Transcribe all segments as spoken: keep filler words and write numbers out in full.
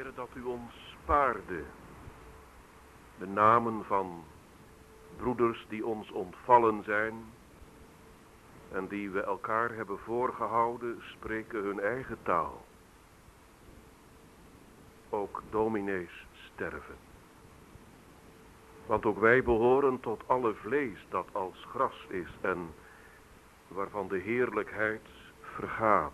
Heere, dat u ons spaarde de namen van broeders die ons ontvallen zijn en die we elkaar hebben voorgehouden, spreken hun eigen taal. Ook dominees sterven. Want ook wij behoren tot alle vlees dat als gras is en waarvan de heerlijkheid vergaat.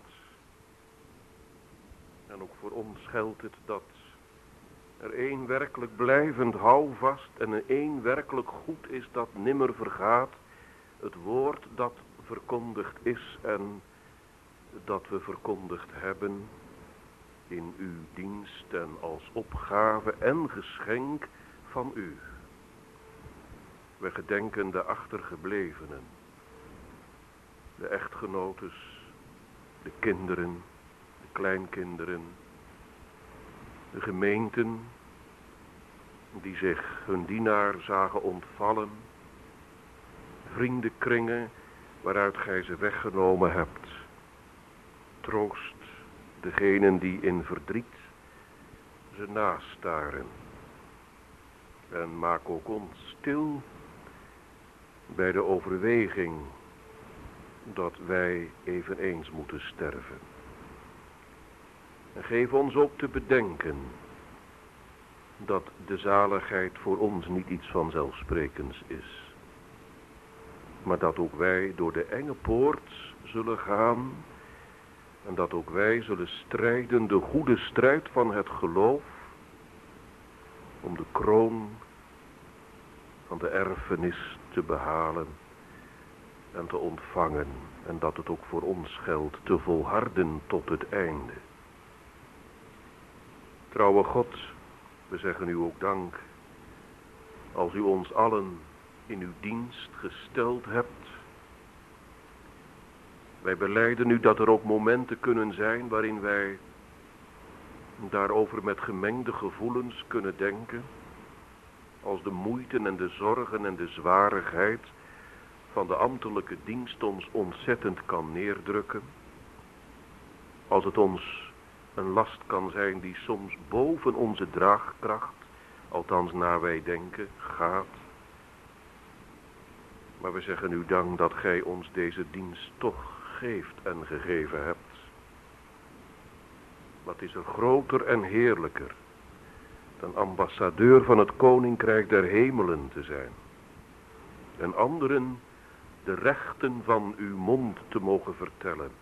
En ook voor ons geldt het dat er één werkelijk blijvend houvast en er één werkelijk goed is dat nimmer vergaat. Het woord dat verkondigd is en dat we verkondigd hebben in uw dienst en als opgave en geschenk van u. We gedenken de achtergeblevenen, de echtgenotes, de kinderen, de kleinkinderen, de gemeenten die zich hun dienaar zagen ontvallen, vriendenkringen waaruit gij ze weggenomen hebt. Troost degenen die in verdriet ze nastaren. En maak ook ons stil bij de overweging dat wij eveneens moeten sterven. En geef ons ook te bedenken dat de zaligheid voor ons niet iets vanzelfsprekends is. Maar dat ook wij door de enge poort zullen gaan en dat ook wij zullen strijden de goede strijd van het geloof om de kroon van de erfenis te behalen en te ontvangen. En dat het ook voor ons geldt te volharden tot het einde. Trouwe God, we zeggen u ook dank als u ons allen in uw dienst gesteld hebt. Wij belijden u dat er ook momenten kunnen zijn waarin wij daarover met gemengde gevoelens kunnen denken. Als de moeite en de zorgen en de zwarigheid van de ambtelijke dienst ons ontzettend kan neerdrukken. Als het ons een last kan zijn die soms boven onze draagkracht, althans naar wij denken, gaat. Maar we zeggen u dank dat gij ons deze dienst toch geeft en gegeven hebt. Wat is er groter en heerlijker dan ambassadeur van het Koninkrijk der Hemelen te zijn. En anderen de rechten van uw mond te mogen vertellen.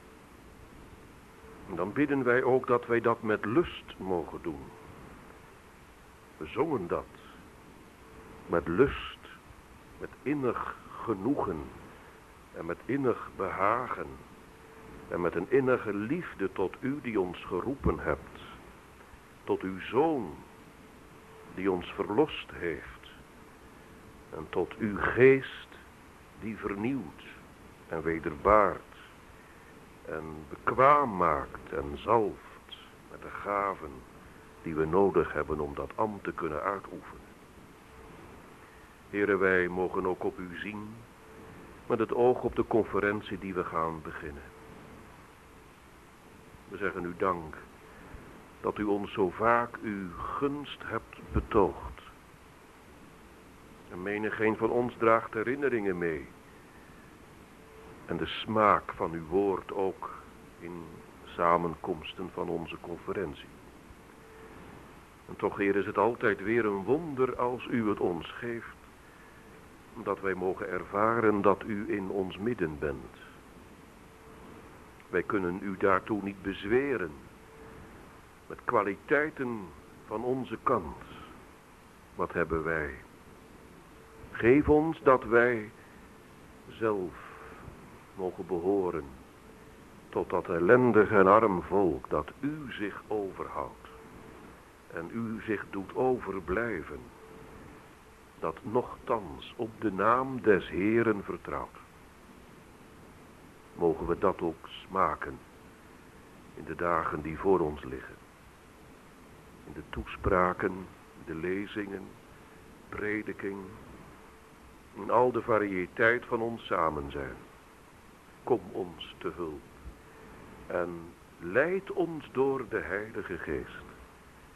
En dan bidden wij ook dat wij dat met lust mogen doen. We zongen dat met lust, met innig genoegen en met innig behagen en met een innige liefde tot u die ons geroepen hebt, tot uw Zoon die ons verlost heeft en tot uw geest die vernieuwt en wederbaart en bekwaam maakt en zalft met de gaven die we nodig hebben om dat ambt te kunnen uitoefenen. Heren, wij mogen ook op u zien met het oog op de conferentie die we gaan beginnen. We zeggen u dank dat u ons zo vaak uw gunst hebt betoogd. En menigeen van ons draagt herinneringen mee. En de smaak van uw woord ook in samenkomsten van onze conferentie. En toch, Heer, is het altijd weer een wonder als u het ons geeft. Dat wij mogen ervaren dat u in ons midden bent. Wij kunnen u daartoe niet bezweren. Met kwaliteiten van onze kant. Wat hebben wij? Geef ons dat wij zelf mogen behoren tot dat ellendig en arm volk dat u zich overhoudt. En u zich doet overblijven. Dat nochtans op de naam des Heeren vertrouwt. Mogen we dat ook smaken in de dagen die voor ons liggen. In de toespraken, de lezingen, prediking, in al de variëteit van ons samen zijn. Kom ons te hulp en leid ons door de Heilige Geest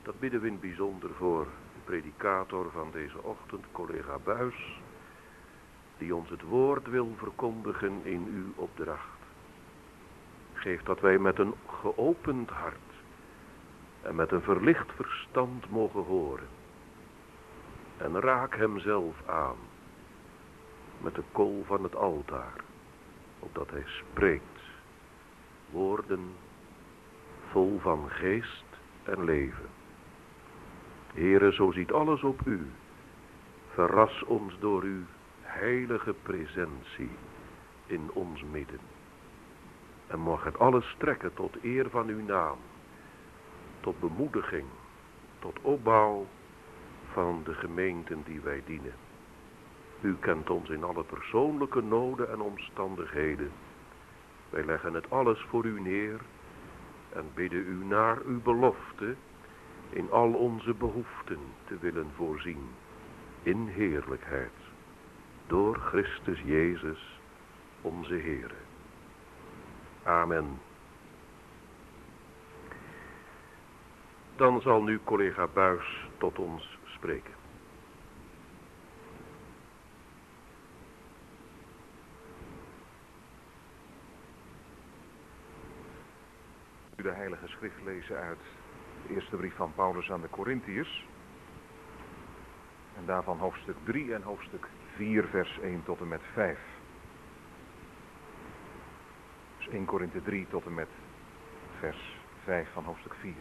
Dat bidden we in het bijzonder voor de predicator van deze ochtend, collega Buis, die ons het woord wil verkondigen in uw opdracht. Geef dat wij met een geopend hart en met een verlicht verstand mogen horen. En raak hem zelf aan met de kool van het altaar, opdat hij spreekt woorden vol van geest en leven. Heere, zo ziet alles op u. Verras ons door uw heilige presentie in ons midden. En mag het alles strekken tot eer van uw naam, tot bemoediging, tot opbouw van de gemeenten die wij dienen. U kent ons in alle persoonlijke noden en omstandigheden. Wij leggen het alles voor u neer en bidden u naar uw belofte in al onze behoeften te willen voorzien, in heerlijkheid, door Christus Jezus, onze Heere. Amen. Dan zal nu collega Buis tot ons spreken. De Heilige Schrift lezen uit de eerste brief van Paulus aan de Korintiërs. En daarvan hoofdstuk drie en hoofdstuk vier, vers één tot en met vijf. Dus eerste Korinthe drie tot en met vers vijf van hoofdstuk vier.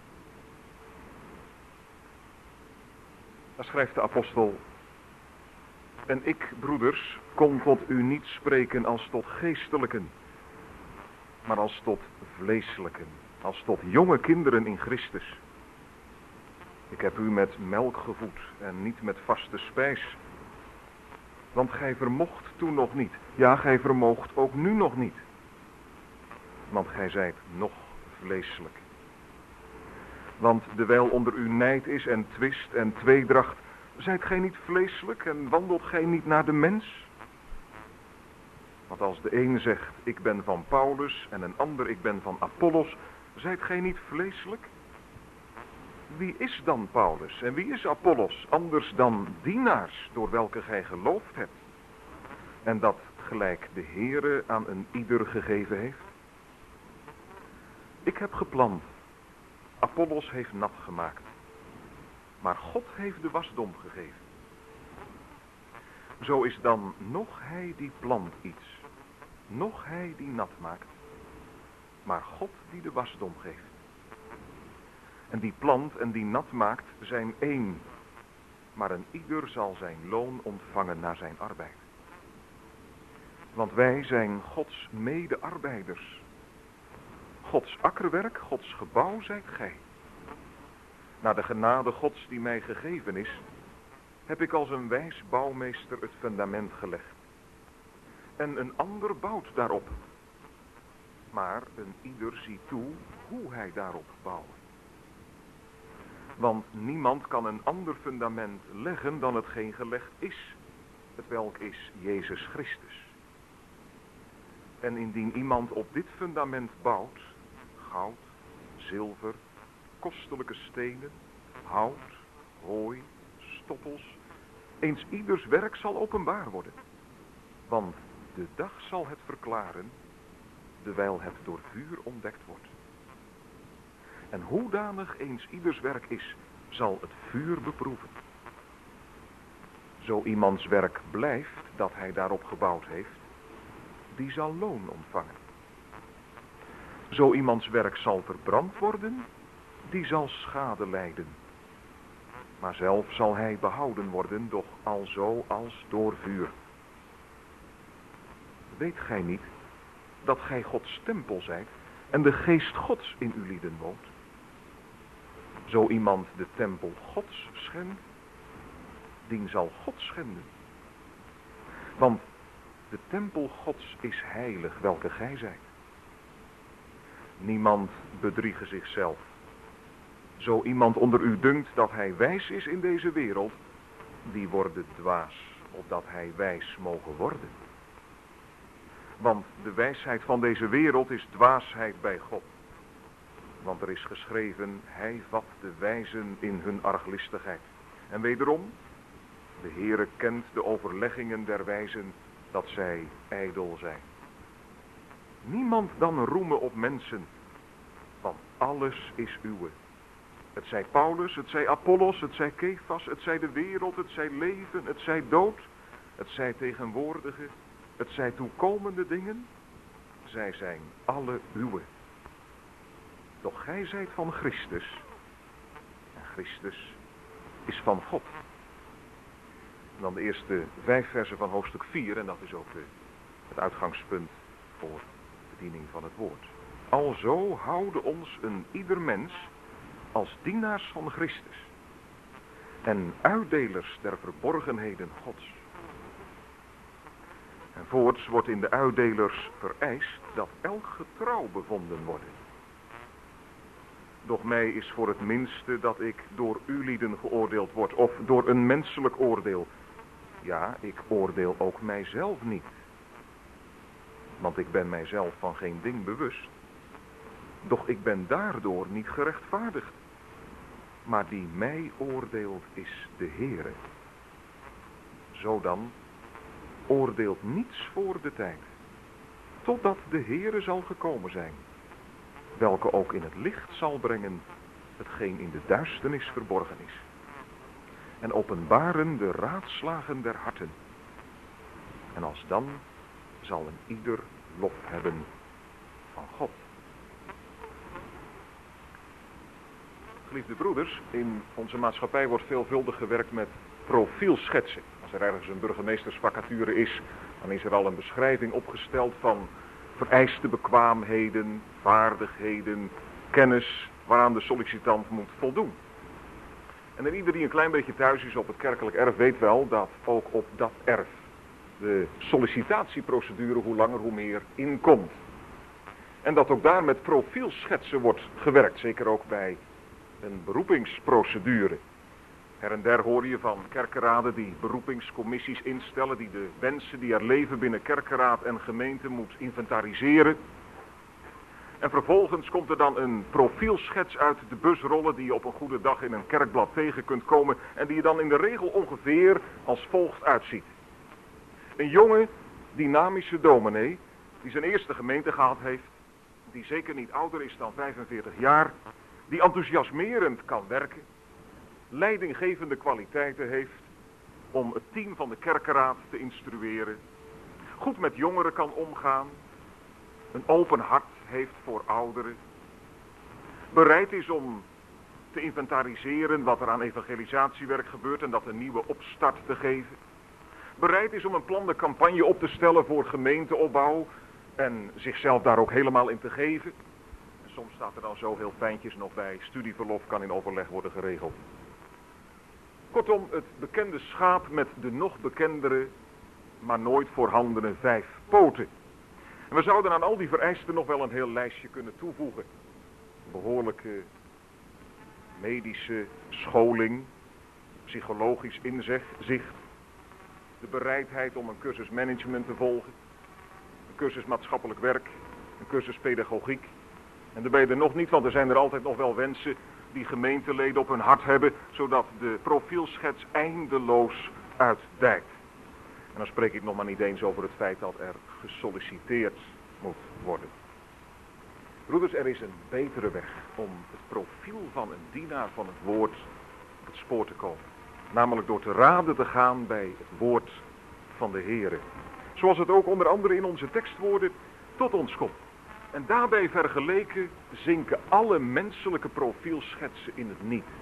Daar schrijft de apostel: En ik, broeders, kon tot u niet spreken als tot geestelijken, maar als tot vleeselijken, als tot jonge kinderen in Christus. Ik heb u met melk gevoed en niet met vaste spijs. Want gij vermocht toen nog niet, ja, gij vermoogt ook nu nog niet. Want gij zijt nog vleeselijk. Want dewijl onder u nijd is en twist en tweedracht, zijt gij niet vleeselijk en wandelt gij niet naar de mens? Want als de een zegt, ik ben van Paulus, en een ander, ik ben van Apollos, zijt gij niet vleeselijk? Wie is dan Paulus en wie is Apollos, anders dan dienaars door welke gij geloofd hebt? En dat gelijk de Heere aan een ieder gegeven heeft? Ik heb geplant, Apollos heeft nat gemaakt, maar God heeft de wasdom gegeven. Zo is dan nog hij die plant iets, nog hij die nat maakt, maar God die de wasdom geeft. En die plant en die nat maakt zijn één, maar een ieder zal zijn loon ontvangen naar zijn arbeid. Want wij zijn Gods medearbeiders. Gods akkerwerk, Gods gebouw zijt gij. Naar de genade Gods die mij gegeven is, heb ik als een wijs bouwmeester het fundament gelegd. En een ander bouwt daarop. Maar een ieder ziet toe hoe hij daarop bouwt. Want niemand kan een ander fundament leggen dan hetgeen gelegd is, hetwelk is Jezus Christus. En indien iemand op dit fundament bouwt, goud, zilver, kostelijke stenen, hout, hooi, stoppels, eens ieders werk zal openbaar worden. Want de dag zal het verklaren, dewijl het door vuur ontdekt wordt. En hoedanig eens ieders werk is, zal het vuur beproeven. Zo iemands werk blijft dat hij daarop gebouwd heeft, die zal loon ontvangen. Zo iemands werk zal verbrand worden, die zal schade lijden. Maar zelf zal hij behouden worden, doch alzo als door vuur. Weet gij niet dat gij Gods tempel zijt en de geest Gods in uw lieden woont? Zo iemand de tempel Gods schendt, dien zal God schenden. Want de tempel Gods is heilig, welke gij zijt. Niemand bedriege zichzelf. Zo iemand onder u dunkt dat hij wijs is in deze wereld, die wordt dwaas, opdat hij wijs mogen worden. Want de wijsheid van deze wereld is dwaasheid bij God. Want er is geschreven, hij vat de wijzen in hun arglistigheid. En wederom, de Heere kent de overleggingen der wijzen, dat zij ijdel zijn. Niemand dan roemen op mensen, want alles is uwe. Het zij Paulus, het zij Apollos, het zij Kefas, het zij de wereld, het zij leven, het zij dood, het zij tegenwoordige, het zij toekomende dingen. Zij zijn alle uwe. Doch gij zijt van Christus, en Christus is van God. En dan de eerste vijf versen van hoofdstuk vier, en dat is ook de, het uitgangspunt voor de bediening van het woord. Alzo houden ons een ieder mens als dienaars van Christus en uitdelers der verborgenheden Gods. En voorts wordt in de uitdelers vereist dat elk getrouw bevonden worden. Doch mij is voor het minste dat ik door ulieden geoordeeld word, of door een menselijk oordeel. Ja, ik oordeel ook mijzelf niet. Want ik ben mijzelf van geen ding bewust. Doch ik ben daardoor niet gerechtvaardigd. Maar die mij oordeelt is de Heere. Zo dan, oordeelt niets voor de tijd, totdat de Heere zal gekomen zijn, welke ook in het licht zal brengen hetgeen in de duisternis verborgen is, en openbaren de raadslagen der harten. En alsdan zal een ieder lof hebben van God. Geliefde broeders, in onze maatschappij wordt veelvuldig gewerkt met profielschetsen. Als er ergens een burgemeestersvacature is, dan is er al een beschrijving opgesteld van vereiste bekwaamheden, vaardigheden, kennis waaraan de sollicitant moet voldoen. En en ieder die een klein beetje thuis is op het kerkelijk erf weet wel dat ook op dat erf de sollicitatieprocedure hoe langer hoe meer inkomt. En dat ook daar met profielschetsen wordt gewerkt, zeker ook bij een beroepingsprocedure. Her en der hoor je van kerkenraden die beroepingscommissies instellen, die de wensen die er leven binnen kerkenraad en gemeente moet inventariseren. En vervolgens komt er dan een profielschets uit de bus rollen die je op een goede dag in een kerkblad tegen kunt komen en die je dan in de regel ongeveer als volgt uitziet. Een jonge, dynamische dominee die zijn eerste gemeente gehad heeft, die zeker niet ouder is dan vijfenveertig jaar, die enthousiasmerend kan werken, leidinggevende kwaliteiten heeft om het team van de kerkenraad te instrueren, goed met jongeren kan omgaan, een open hart heeft voor ouderen, bereid is om te inventariseren wat er aan evangelisatiewerk gebeurt en dat een nieuwe opstart te geven, bereid is om een plan de campagne op te stellen voor gemeenteopbouw en zichzelf daar ook helemaal in te geven. En soms staat er dan zo heel fijntjes nog bij, studieverlof kan in overleg worden geregeld. Kortom, het bekende schaap met de nog bekendere, maar nooit voorhandene vijf poten. En we zouden aan al die vereisten nog wel een heel lijstje kunnen toevoegen. Behoorlijke medische scholing, psychologisch inzicht, de bereidheid om een cursus management te volgen, een cursus maatschappelijk werk, een cursus pedagogiek. En daar ben je er nog niet, want er zijn er altijd nog wel wensen die gemeenteleden op hun hart hebben, zodat de profielschets eindeloos uitdijkt. En dan spreek ik nog maar niet eens over het feit dat er gesolliciteerd moet worden. Broeders, er is een betere weg om het profiel van een dienaar van het woord op het spoor te komen. Namelijk door te raden te gaan bij het woord van de Heere. Zoals het ook onder andere in onze tekstwoorden tot ons komt. En daarbij vergeleken zinken alle menselijke profielschetsen in het niet.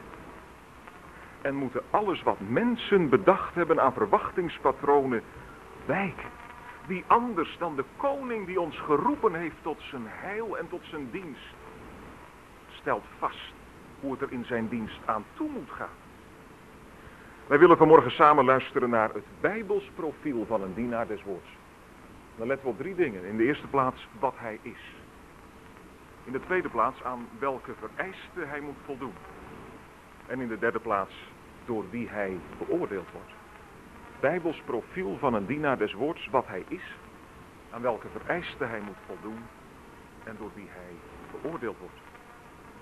En moeten alles wat mensen bedacht hebben aan verwachtingspatronen wijken. Die anders dan de koning die ons geroepen heeft tot zijn heil en tot zijn dienst, stelt vast hoe het er in zijn dienst aan toe moet gaan. Wij willen vanmorgen samen luisteren naar het Bijbels profiel van een dienaar des woords. Dan letten we op drie dingen. In de eerste plaats wat hij is. In de tweede plaats aan welke vereisten hij moet voldoen. En in de derde plaats door wie hij beoordeeld wordt. Bijbels profiel van een dienaar des woords, wat hij is, aan welke vereisten hij moet voldoen en door wie hij beoordeeld wordt.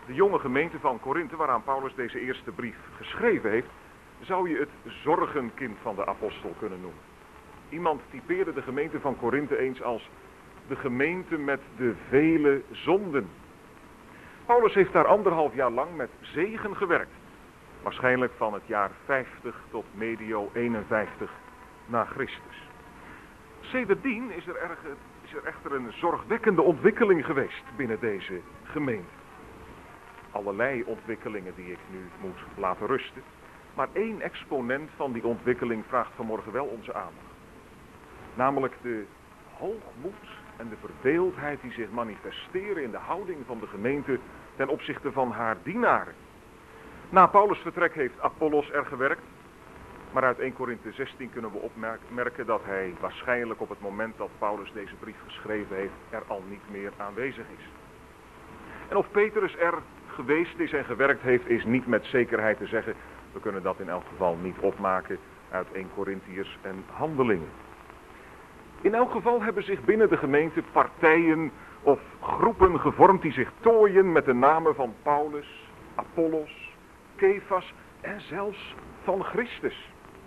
De jonge gemeente van Korinthe, waaraan Paulus deze eerste brief geschreven heeft, zou je het zorgenkind van de apostel kunnen noemen. Iemand typeerde de gemeente van Korinthe eens als de gemeente met de vele zonden. Paulus heeft daar anderhalf jaar lang met zegen gewerkt. Waarschijnlijk van het jaar vijftig tot medio eenenvijftig na Christus. Sedertdien is er, erg, is er echter een zorgwekkende ontwikkeling geweest binnen deze gemeente. Allerlei ontwikkelingen die ik nu moet laten rusten. Maar één exponent van die ontwikkeling vraagt vanmorgen wel onze aandacht. Namelijk de hoogmoed en de verdeeldheid die zich manifesteren in de houding van de gemeente ten opzichte van haar dienaren. Na Paulus' vertrek heeft Apollos er gewerkt, maar uit eerste Korinthe zestien kunnen we opmerken dat hij waarschijnlijk op het moment dat Paulus deze brief geschreven heeft er al niet meer aanwezig is. En of Petrus er geweest is en gewerkt heeft is niet met zekerheid te zeggen. We kunnen dat in elk geval niet opmaken uit eerste Korintiërs en Handelingen. In elk geval hebben zich binnen de gemeente partijen of groepen gevormd die zich tooien met de namen van Paulus, Apollos, Kefas en zelfs van Christus.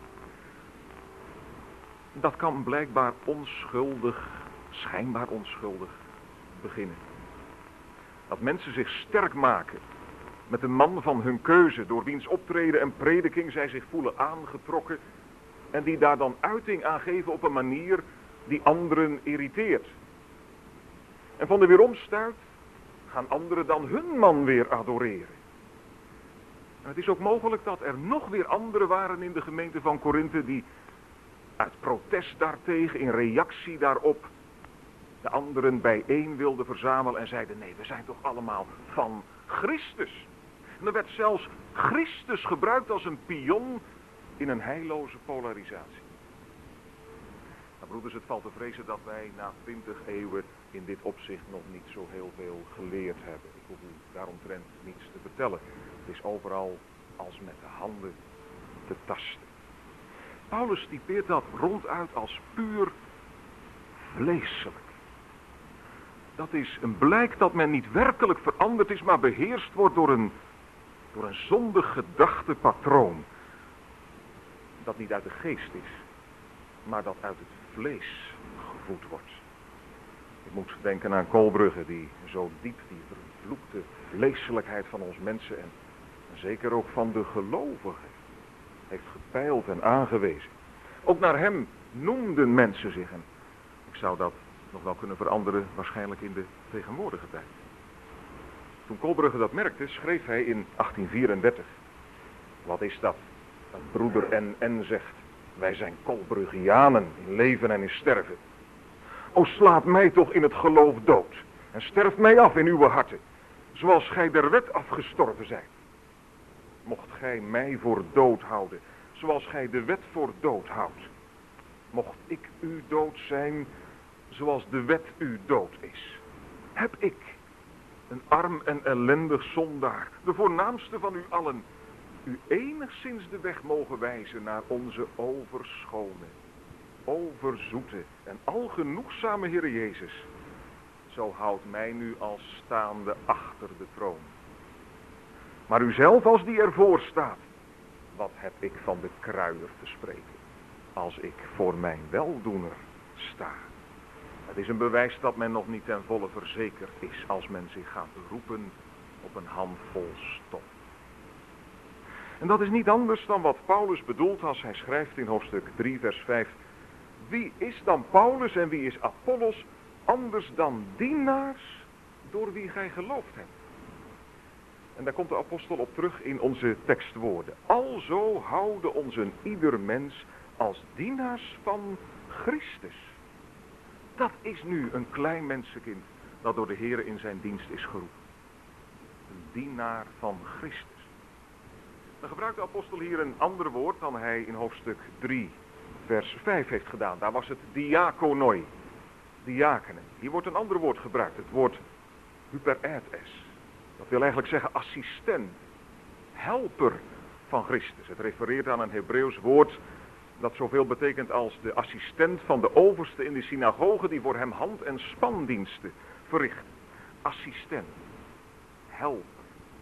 Dat kan blijkbaar onschuldig, schijnbaar onschuldig beginnen. Dat mensen zich sterk maken met een man van hun keuze, door wiens optreden en prediking zij zich voelen aangetrokken en die daar dan uiting aan geven op een manier die anderen irriteert. En van de weeromstuit gaan anderen dan hun man weer adoreren. En het is ook mogelijk dat er nog weer anderen waren in de gemeente van Korinthe die uit protest daartegen, in reactie daarop, de anderen bijeen wilden verzamelen en zeiden: nee, we zijn toch allemaal van Christus. En er werd zelfs Christus gebruikt als een pion in een heilloze polarisatie. Nou, broeders, het valt te vrezen dat wij na twintig eeuwen in dit opzicht nog niet zo heel veel geleerd hebben. Ik hoef u daaromtrent niets te vertellen. Het is overal als met de handen te tasten. Paulus typeert dat ronduit als puur vleeselijk. Dat is een blijk dat men niet werkelijk veranderd is, maar beheerst wordt door een, door een zondig gedachtepatroon. Dat niet uit de geest is, maar dat uit het vlees gevoed wordt. Ik moet denken aan Kolbrugge, die zo diep die vervloekte vleeselijkheid van ons mensen en zeker ook van de gelovigen heeft gepeild en aangewezen. Ook naar hem noemden mensen zich. En ik zou dat nog wel kunnen veranderen, waarschijnlijk in de tegenwoordige tijd. Toen Kolbrugge dat merkte, schreef hij in achttien vierendertig. Wat is dat? Dat broeder N N zegt: wij zijn Kolbruggianen in leven en in sterven. O, slaat mij toch in het geloof dood en sterf mij af in uw harten, zoals gij der wet afgestorven zijt. Mocht gij mij voor dood houden, zoals gij de wet voor dood houdt. Mocht ik u dood zijn, zoals de wet u dood is. Heb ik, een arm en ellendig zondaar, de voornaamste van u allen, u enigszins de weg mogen wijzen naar onze overschone, overzoete en algenoegzame Heer Jezus. Zo houdt mij nu als staande achter de troon. Maar u zelf als die ervoor staat, wat heb ik van de kruier te spreken, als ik voor mijn weldoener sta. Het is een bewijs dat men nog niet ten volle verzekerd is als men zich gaat beroepen op een handvol stof. En dat is niet anders dan wat Paulus bedoelt als hij schrijft in hoofdstuk drie vers vijf. Wie is dan Paulus en wie is Apollos anders dan dienaars door wie gij geloofd hebt? En daar komt de apostel op terug in onze tekstwoorden. Alzo houden ons een ieder mens als dienaars van Christus. Dat is nu een klein mensenkind dat door de Heer in zijn dienst is geroepen. Een dienaar van Christus. Dan gebruikt de apostel hier een ander woord dan hij in hoofdstuk drie vers vijf heeft gedaan. Daar was het diakonoi, diakenen. Hier wordt een ander woord gebruikt, het woord hyperetes. Dat wil eigenlijk zeggen assistent, helper van Christus. Het refereert aan een Hebreeuws woord dat zoveel betekent als de assistent van de overste in de synagoge die voor hem hand- en spandiensten verricht. Assistent, helper,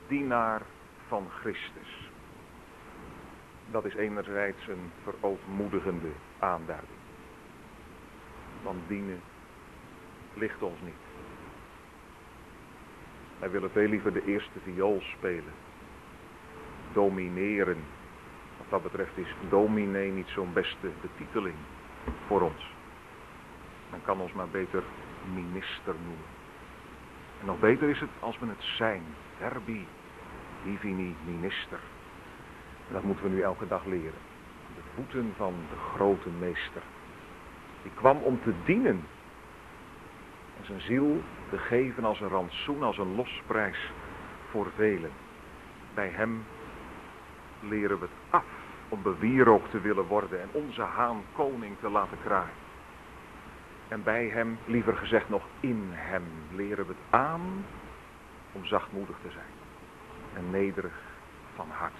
dienaar van Christus. Dat is enerzijds een verootmoedigende aanduiding. Want dienen ligt ons niet. Wij willen veel liever de eerste viool spelen. Domineren. Wat dat betreft is dominee niet zo'n beste betiteling voor ons. Men kan ons maar beter minister noemen. En nog beter is het als we het zijn. Verbi divini minister. En dat moeten we nu elke dag leren. Aan de voeten van de grote meester. Die kwam om te dienen. En zijn ziel te geven als een rantsoen, als een losprijs voor velen. Bij hem leren we het af om bewierookt te willen worden en onze haan koning te laten kraaien. En bij hem, liever gezegd nog in hem, leren we het aan om zachtmoedig te zijn en nederig van hart.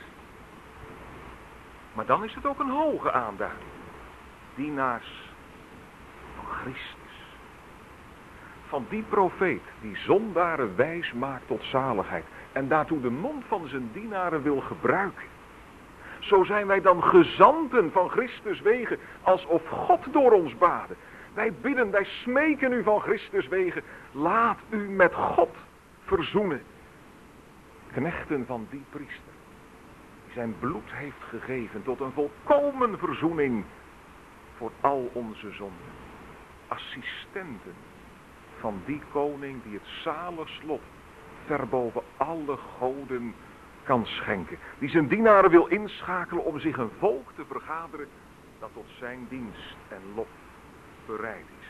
Maar dan is het ook een hoge aanduiding. Dienaars van Christus. Van die profeet die zondaren wijs maakt tot zaligheid en daartoe de mond van zijn dienaren wil gebruiken. Zo zijn wij dan gezanten van Christus wegen, alsof God door ons baden. Wij bidden, wij smeken u van Christus wegen, laat u met God verzoenen. Knechten van die priester, die zijn bloed heeft gegeven tot een volkomen verzoening voor al onze zonden. Assistenten van die koning die het zalig slot ver boven alle goden kan schenken. Die zijn dienaren wil inschakelen om zich een volk te vergaderen dat tot zijn dienst en lof bereid is.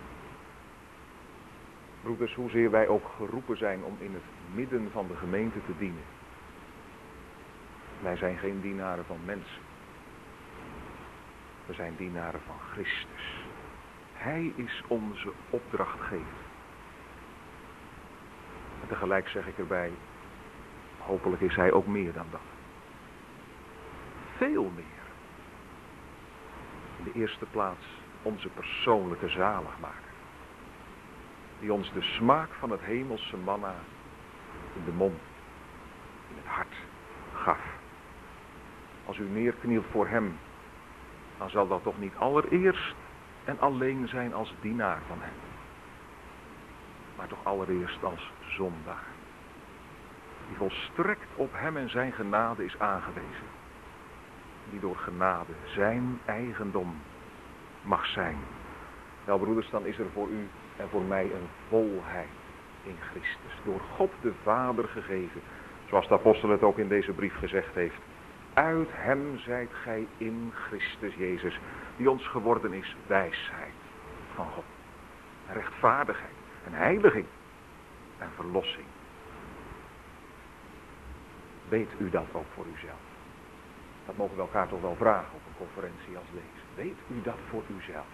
Broeders, hoezeer wij ook geroepen zijn om in het midden van de gemeente te dienen. Wij zijn geen dienaren van mensen. We zijn dienaren van Christus. Hij is onze opdrachtgever. En tegelijk zeg ik erbij, hopelijk is hij ook meer dan dat. Veel meer. In de eerste plaats onze persoonlijke zaligmaker. Die ons de smaak van het hemelse manna in de mond, in het hart gaf. Als u neerknielt voor hem, dan zal dat toch niet allereerst en alleen zijn als dienaar van hem. Maar toch allereerst als zondaar. Die volstrekt op hem en zijn genade is aangewezen. Die door genade zijn eigendom mag zijn. Wel broeders, dan is er voor u en voor mij een volheid in Christus. Door God de Vader gegeven. Zoals de apostel het ook in deze brief gezegd heeft. Uit hem zijt gij in Christus Jezus. Die ons geworden is wijsheid van God. Rechtvaardigheid en heiliging en verlossing. Weet u dat ook voor uzelf? Dat mogen we elkaar toch wel vragen op een conferentie als deze. Weet u dat voor uzelf?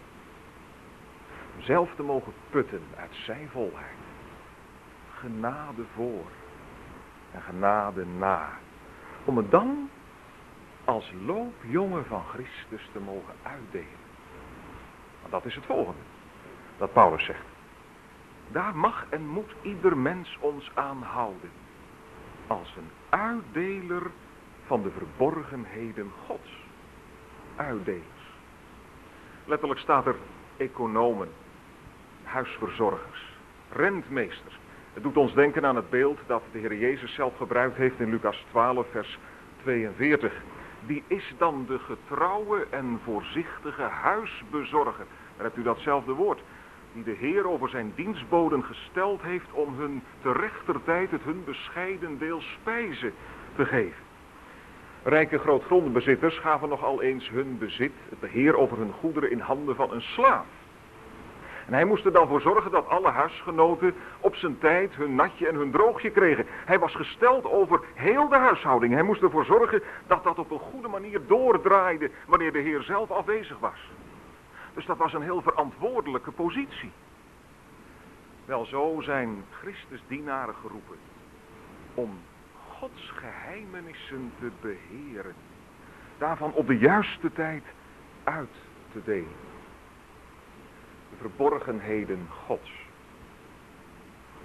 Om zelf te mogen putten uit zijn volheid. Genade voor en genade na. Om het dan als loopjongen van Christus te mogen uitdelen. Want dat is het volgende. Dat Paulus zegt. Daar mag en moet ieder mens ons aan houden. Als een uitdeler van de verborgenheden Gods. Uitdelers. Letterlijk staat er economen, huisverzorgers, rentmeesters. Het doet ons denken aan het beeld dat de Heer Jezus zelf gebruikt heeft in Lucas twaalf vers tweeënveertig. Die is dan de getrouwe en voorzichtige huisbezorger. Daar hebt u datzelfde woord. Die de Heer over zijn dienstboden gesteld heeft om hun te rechter tijd het hun bescheiden deel spijze te geven. Rijke grootgrondbezitters gaven nogal eens hun bezit, het beheer over hun goederen, in handen van een slaaf. En hij moest er dan voor zorgen dat alle huisgenoten op zijn tijd hun natje en hun droogje kregen. Hij was gesteld over heel de huishouding. Hij moest ervoor zorgen dat dat op een goede manier doordraaide wanneer de Heer zelf afwezig was. Dus dat was een heel verantwoordelijke positie. Wel, zo zijn Christus dienaren geroepen om Gods geheimenissen te beheren. Daarvan op de juiste tijd uit te delen. De verborgenheden Gods.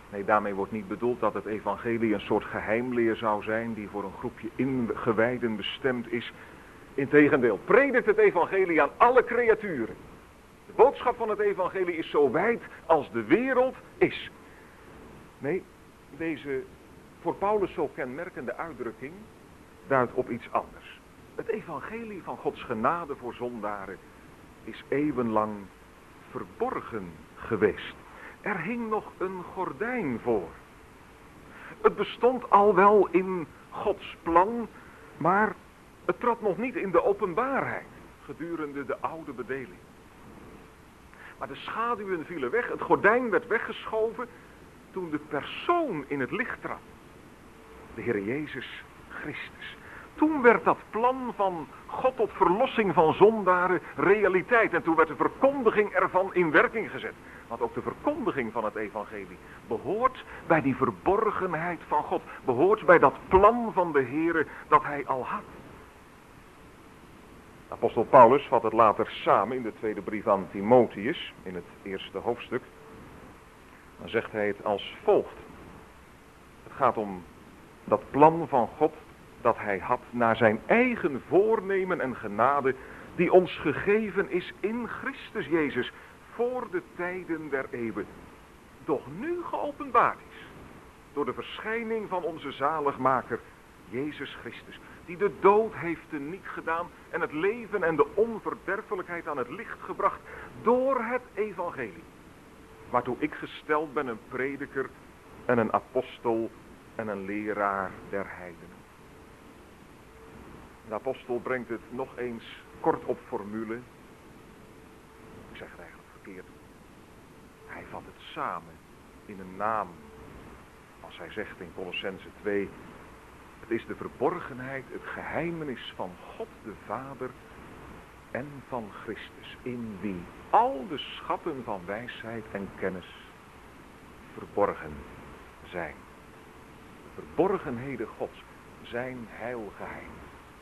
Nee, daarmee wordt niet bedoeld dat het evangelie een soort geheimleer zou zijn die voor een groepje ingewijden bestemd is. Integendeel, predikt het evangelie aan alle creaturen. De boodschap van het evangelie is zo wijd als de wereld is. Nee, deze voor Paulus zo kenmerkende uitdrukking duidt op iets anders. Het evangelie van Gods genade voor zondaren is eeuwenlang verborgen geweest. Er hing nog een gordijn voor. Het bestond al wel in Gods plan, maar het trad nog niet in de openbaarheid gedurende de oude bedeling. Maar de schaduwen vielen weg, het gordijn werd weggeschoven toen de persoon in het licht trad. De Heer Jezus Christus. Toen werd dat plan van God tot verlossing van zondaren realiteit. En toen werd de verkondiging ervan in werking gezet. Want ook de verkondiging van het evangelie behoort bij die verborgenheid van God. Behoort bij dat plan van de Heere dat hij al had. Apostel Paulus vat het later samen in de tweede brief aan Timotheus, in het eerste hoofdstuk. Dan zegt hij het als volgt. Het gaat om dat plan van God dat hij had naar zijn eigen voornemen en genade, die ons gegeven is in Christus Jezus, voor de tijden der eeuwen, doch nu geopenbaard is, door de verschijning van onze zaligmaker, Jezus Christus, die de dood heeft teniet gedaan en het leven en de onverderfelijkheid aan het licht gebracht door het evangelie, waartoe ik gesteld ben een prediker en een apostel en een leraar der heidenen. De apostel brengt het nog eens kort op formule. Ik zeg het eigenlijk verkeerd. Hij vat het samen in een naam. Als hij zegt in Colossense twee. Het is de verborgenheid, het geheimenis van God de Vader en van Christus. In wie al de schatten van wijsheid en kennis verborgen zijn. De verborgenheden Gods, zijn heilgeheim.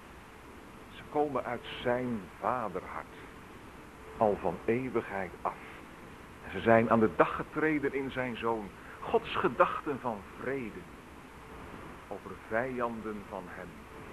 Ze komen uit zijn vaderhart, al van eeuwigheid af. En ze zijn aan de dag getreden in zijn Zoon. Gods gedachten van vrede over vijanden van hem.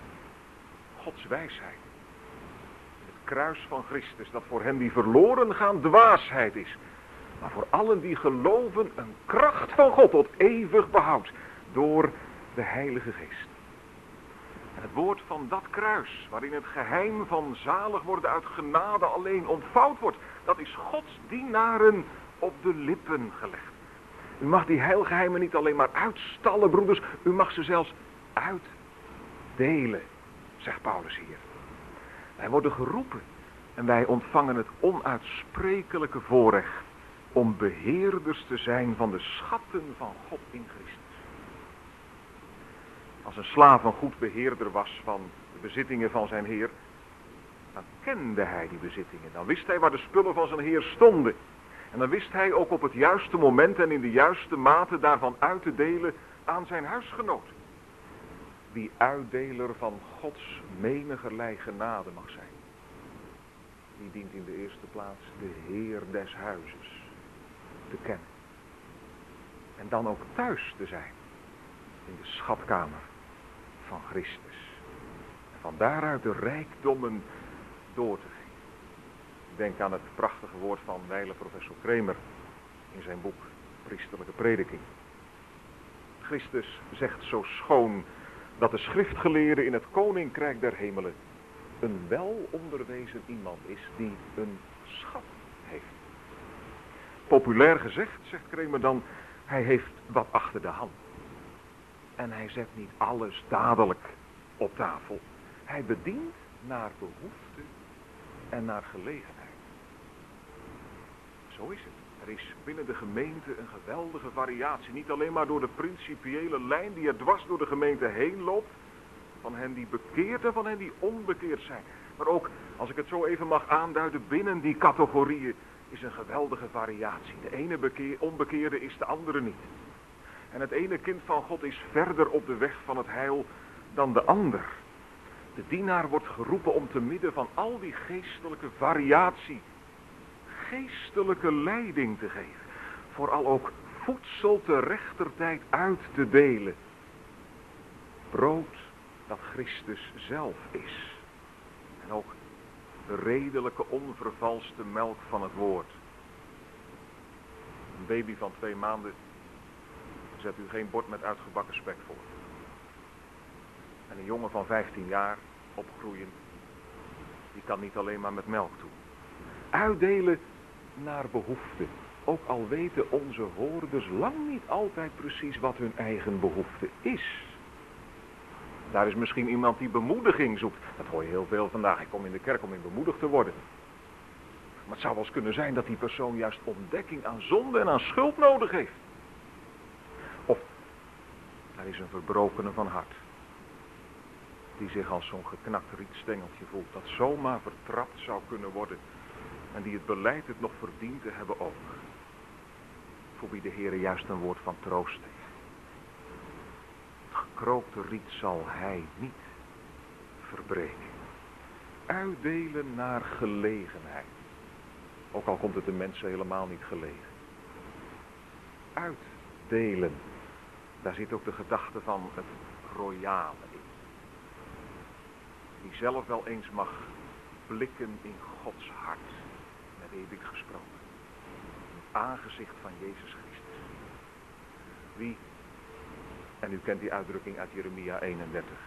Gods wijsheid. Het kruis van Christus, dat voor hen die verloren gaan dwaasheid is. Maar voor allen die geloven een kracht van God tot eeuwig behoud. Door de Heilige Geest. En het woord van dat kruis, waarin het geheim van zalig worden uit genade alleen ontvouwd wordt, dat is Gods dienaren op de lippen gelegd. U mag die heilgeheimen niet alleen maar uitstallen, broeders, u mag ze zelfs uitdelen, zegt Paulus hier. Wij worden geroepen en wij ontvangen het onuitsprekelijke voorrecht om beheerders te zijn van de schatten van God in Christus. Als een slaaf een goed beheerder was van de bezittingen van zijn heer, dan kende hij die bezittingen. Dan wist hij waar de spullen van zijn heer stonden. En dan wist hij ook op het juiste moment en in de juiste mate daarvan uit te delen aan zijn huisgenoot. Wie uitdeler van Gods menigerlei genade mag zijn, die dient in de eerste plaats de Heer des huizes te kennen. En dan ook thuis te zijn in de schatkamer van Christus. En van daaruit de rijkdommen door te geven. Ik denk aan het prachtige woord van wijle professor Kramer in zijn boek Priesterlijke Prediking. Christus zegt zo schoon dat de schriftgeleerde in het koninkrijk der hemelen een wel onderwezen iemand is die een schat heeft. Populair gezegd, zegt Kramer dan, hij heeft wat achter de hand. En hij zet niet alles dadelijk op tafel. Hij bedient naar behoefte en naar gelegenheid. Zo is het. Er is binnen de gemeente een geweldige variatie. Niet alleen maar door de principiële lijn die er dwars door de gemeente heen loopt. Van hen die bekeerd en van hen die onbekeerd zijn. Maar ook, als ik het zo even mag aanduiden, binnen die categorieën is een geweldige variatie. De ene bekeer, onbekeerde is de andere niet. En het ene kind van God is verder op de weg van het heil dan de ander. De dienaar wordt geroepen om te midden van al die geestelijke variatie, geestelijke leiding te geven. Vooral ook voedsel te rechter tijd uit te delen. Brood dat Christus zelf is. En ook de redelijke, onvervalste melk van het woord. Een baby van twee maanden zet u geen bord met uitgebakken spek voor. En een jongen van vijftien jaar, opgroeien, die kan niet alleen maar met melk doen. Uitdelen naar behoefte. Ook al weten onze hoorders lang niet altijd precies wat hun eigen behoefte is. Daar is misschien iemand die bemoediging zoekt. Dat hoor je heel veel vandaag. Ik kom in de kerk om in bemoedigd te worden. Maar het zou wel eens kunnen zijn dat die persoon juist ontdekking aan zonde en aan schuld nodig heeft. Of daar is een verbrokene van hart. Die zich als zo'n geknakt rietstengeltje voelt. Dat zomaar vertrapt zou kunnen worden. En die het belijdt het nog verdient te hebben ook. Voor wie de Heere juist een woord van troost heeft. Het gekrookte riet zal hij niet verbreken. Uitdelen naar gelegenheid. Ook al komt het de mensen helemaal niet gelegen. Uitdelen. Daar zit ook de gedachte van het royale in. Die zelf wel eens mag blikken in Gods hart. Met eeuwig gesproken. In het aangezicht van Jezus Christus. Wie, en u kent die uitdrukking uit Jeremia eenendertig.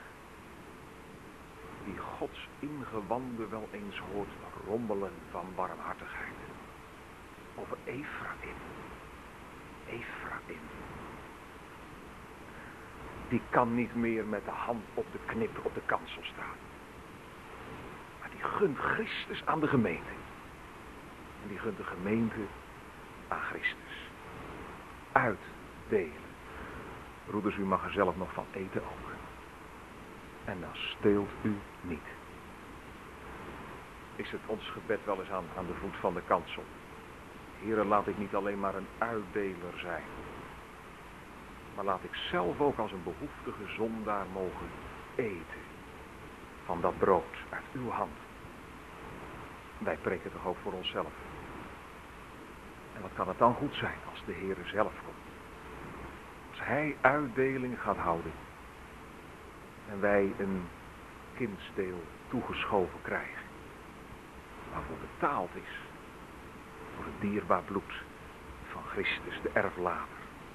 Die Gods ingewanden wel eens hoort rommelen van barmhartigheid. Over Efraïm. Efraïm. Die kan niet meer met de hand op de knip op de kansel staan. Maar die gunt Christus aan de gemeente. En die gunt de gemeente aan Christus. Uitdelen. Broeders, u mag er zelf nog van eten ook. En dan steelt u niet. Is het ons gebed wel eens aan, aan de voet van de kansel. Heere, laat ik niet alleen maar een uitdeler zijn. Maar laat ik zelf ook als een behoeftige zondaar mogen eten. Van dat brood uit uw hand. Wij preken toch ook voor onszelf. En wat kan het dan goed zijn als de Heere zelf komt. Als hij uitdeling gaat houden. En wij een kindsdeel toegeschoven krijgen. Waarvoor betaald is. Voor het dierbaar bloed van Christus, de erflader.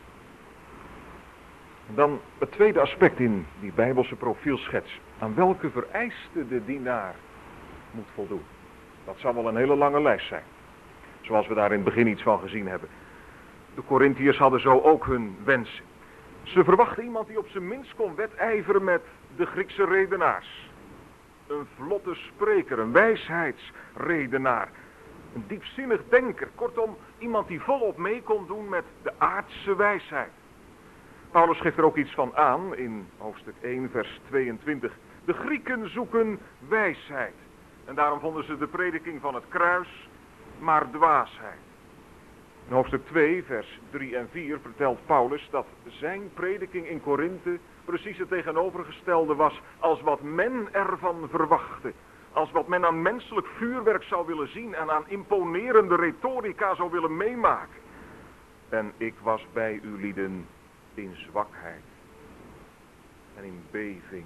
En dan het tweede aspect in die Bijbelse profielschets. Aan welke vereisten de dienaar moet voldoen. Dat zal wel een hele lange lijst zijn. Zoals we daar in het begin iets van gezien hebben. De Korintiërs hadden zo ook hun wensen. Ze verwachten iemand die op zijn minst kon wedijveren met de Griekse redenaars. Een vlotte spreker, een wijsheidsredenaar. Een diepzinnig denker. Kortom, iemand die volop mee kon doen met de aardse wijsheid. Paulus geeft er ook iets van aan in hoofdstuk één vers tweeëntwintig. De Grieken zoeken wijsheid. En daarom vonden ze de prediking van het kruis maar dwaasheid. In hoofdstuk twee vers drie en vier vertelt Paulus dat zijn prediking in Korinthe precies het tegenovergestelde was als wat men ervan verwachtte. Als wat men aan menselijk vuurwerk zou willen zien en aan imponerende retorica zou willen meemaken. En ik was bij u lieden in zwakheid en in beving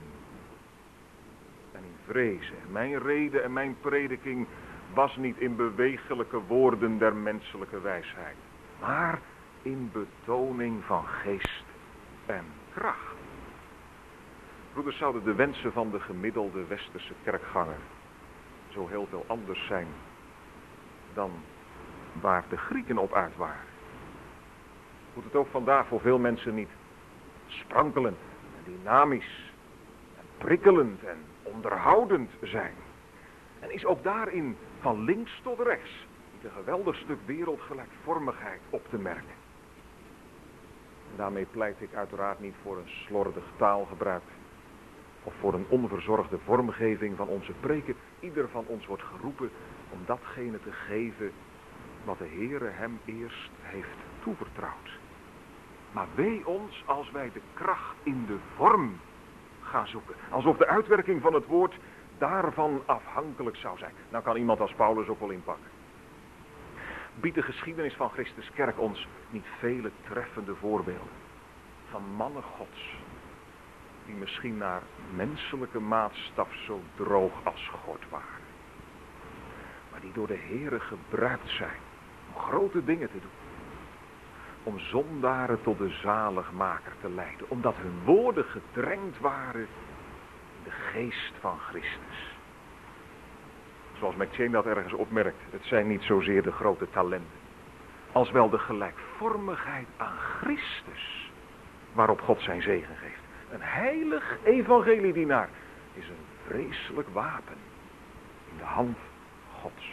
en in vrezen. Mijn rede en mijn prediking was niet in bewegelijke woorden der menselijke wijsheid, maar in betoning van geest en kracht. Broeders, zouden de wensen van de gemiddelde westerse kerkganger zo heel veel anders zijn dan waar de Grieken op uit waren? Moet het ook vandaag voor veel mensen niet sprankelend en dynamisch en prikkelend en onderhoudend zijn? En is ook daarin van links tot rechts niet een geweldig stuk wereldgelijkvormigheid op te merken? En daarmee pleit ik uiteraard niet voor een slordig taalgebruik of voor een onverzorgde vormgeving van onze preken. Ieder van ons wordt geroepen om datgene te geven wat de Heere hem eerst heeft toevertrouwd. Maar wee ons als wij de kracht in de vorm gaan zoeken. Alsof de uitwerking van het woord daarvan afhankelijk zou zijn. Nou kan iemand als Paulus ook wel inpakken. biedt de geschiedenis van Christus Kerk ons niet vele treffende voorbeelden van mannen Gods, die misschien naar menselijke maatstaf zo droog als God waren, maar die door de Heere gebruikt zijn om grote dingen te doen, om zondaren tot de zaligmaker te leiden, omdat hun woorden gedrenkt waren in de geest van Christus. Zoals McChain dat ergens opmerkt, het zijn niet zozeer de grote talenten, als wel de gelijkvormigheid aan Christus, waarop God zijn zegen geeft. Een heilig evangeliedienaar is een vreselijk wapen in de hand Gods.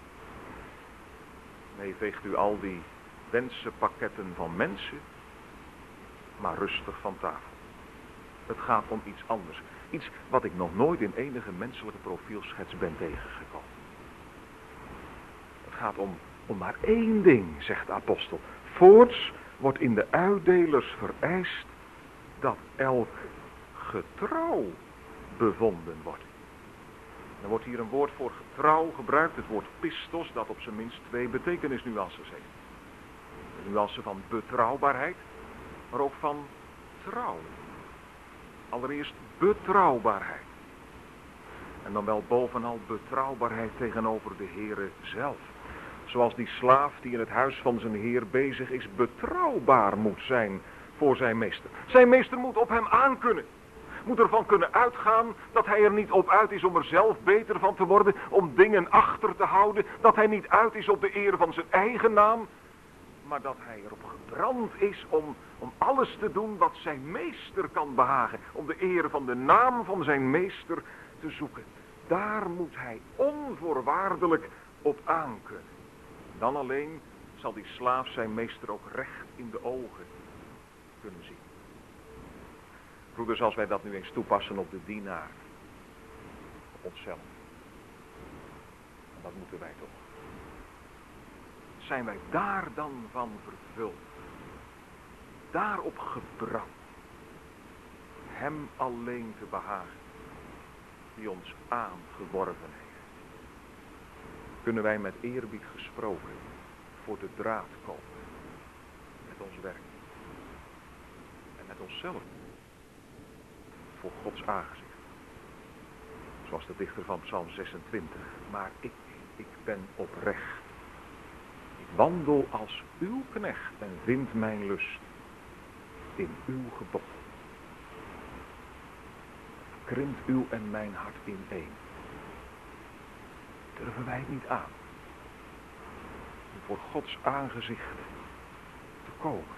Nee, veegt u al die wensenpakketten van mensen maar rustig van tafel. Het gaat om iets anders. Iets wat ik nog nooit in enige menselijke profielschets ben tegengekomen. Het gaat om, om maar één ding, zegt de apostel. Voorts wordt in de uitdelers vereist dat elk getrouw bevonden wordt. Er wordt hier een woord voor getrouw gebruikt, het woord pistos, dat op zijn minst twee betekenisnuances heeft. De nuance van betrouwbaarheid, maar ook van trouw. Allereerst betrouwbaarheid. En dan wel bovenal betrouwbaarheid tegenover de Heere zelf. Zoals die slaaf die in het huis van zijn Heer bezig is, betrouwbaar moet zijn voor zijn meester. Zijn meester moet op hem aankunnen. Moet ervan kunnen uitgaan dat hij er niet op uit is om er zelf beter van te worden, om dingen achter te houden, dat hij niet uit is op de eer van zijn eigen naam, maar dat hij erop gebrand is om, om alles te doen wat zijn meester kan behagen, om de eer van de naam van zijn meester te zoeken. Daar moet hij onvoorwaardelijk op aankunnen. Dan alleen zal die slaaf zijn meester ook recht in de ogen kunnen zien. Broeders, als wij dat nu eens toepassen op de dienaar, op onszelf, dat moeten wij toch. Zijn wij daar dan van vervuld, daarop gebrand, hem alleen te behagen, die ons aangeworven heeft. Kunnen wij met eerbied gesproken voor de draad komen, met ons werk en met onszelf, voor Gods aangezicht. Zoals de dichter van Psalm zesentwintig. Maar ik, ik ben oprecht. Ik wandel als uw knecht en vind mijn lust in uw gebod. Krimpt uw en mijn hart in één. Durven wij het niet aan om voor Gods aangezicht te komen?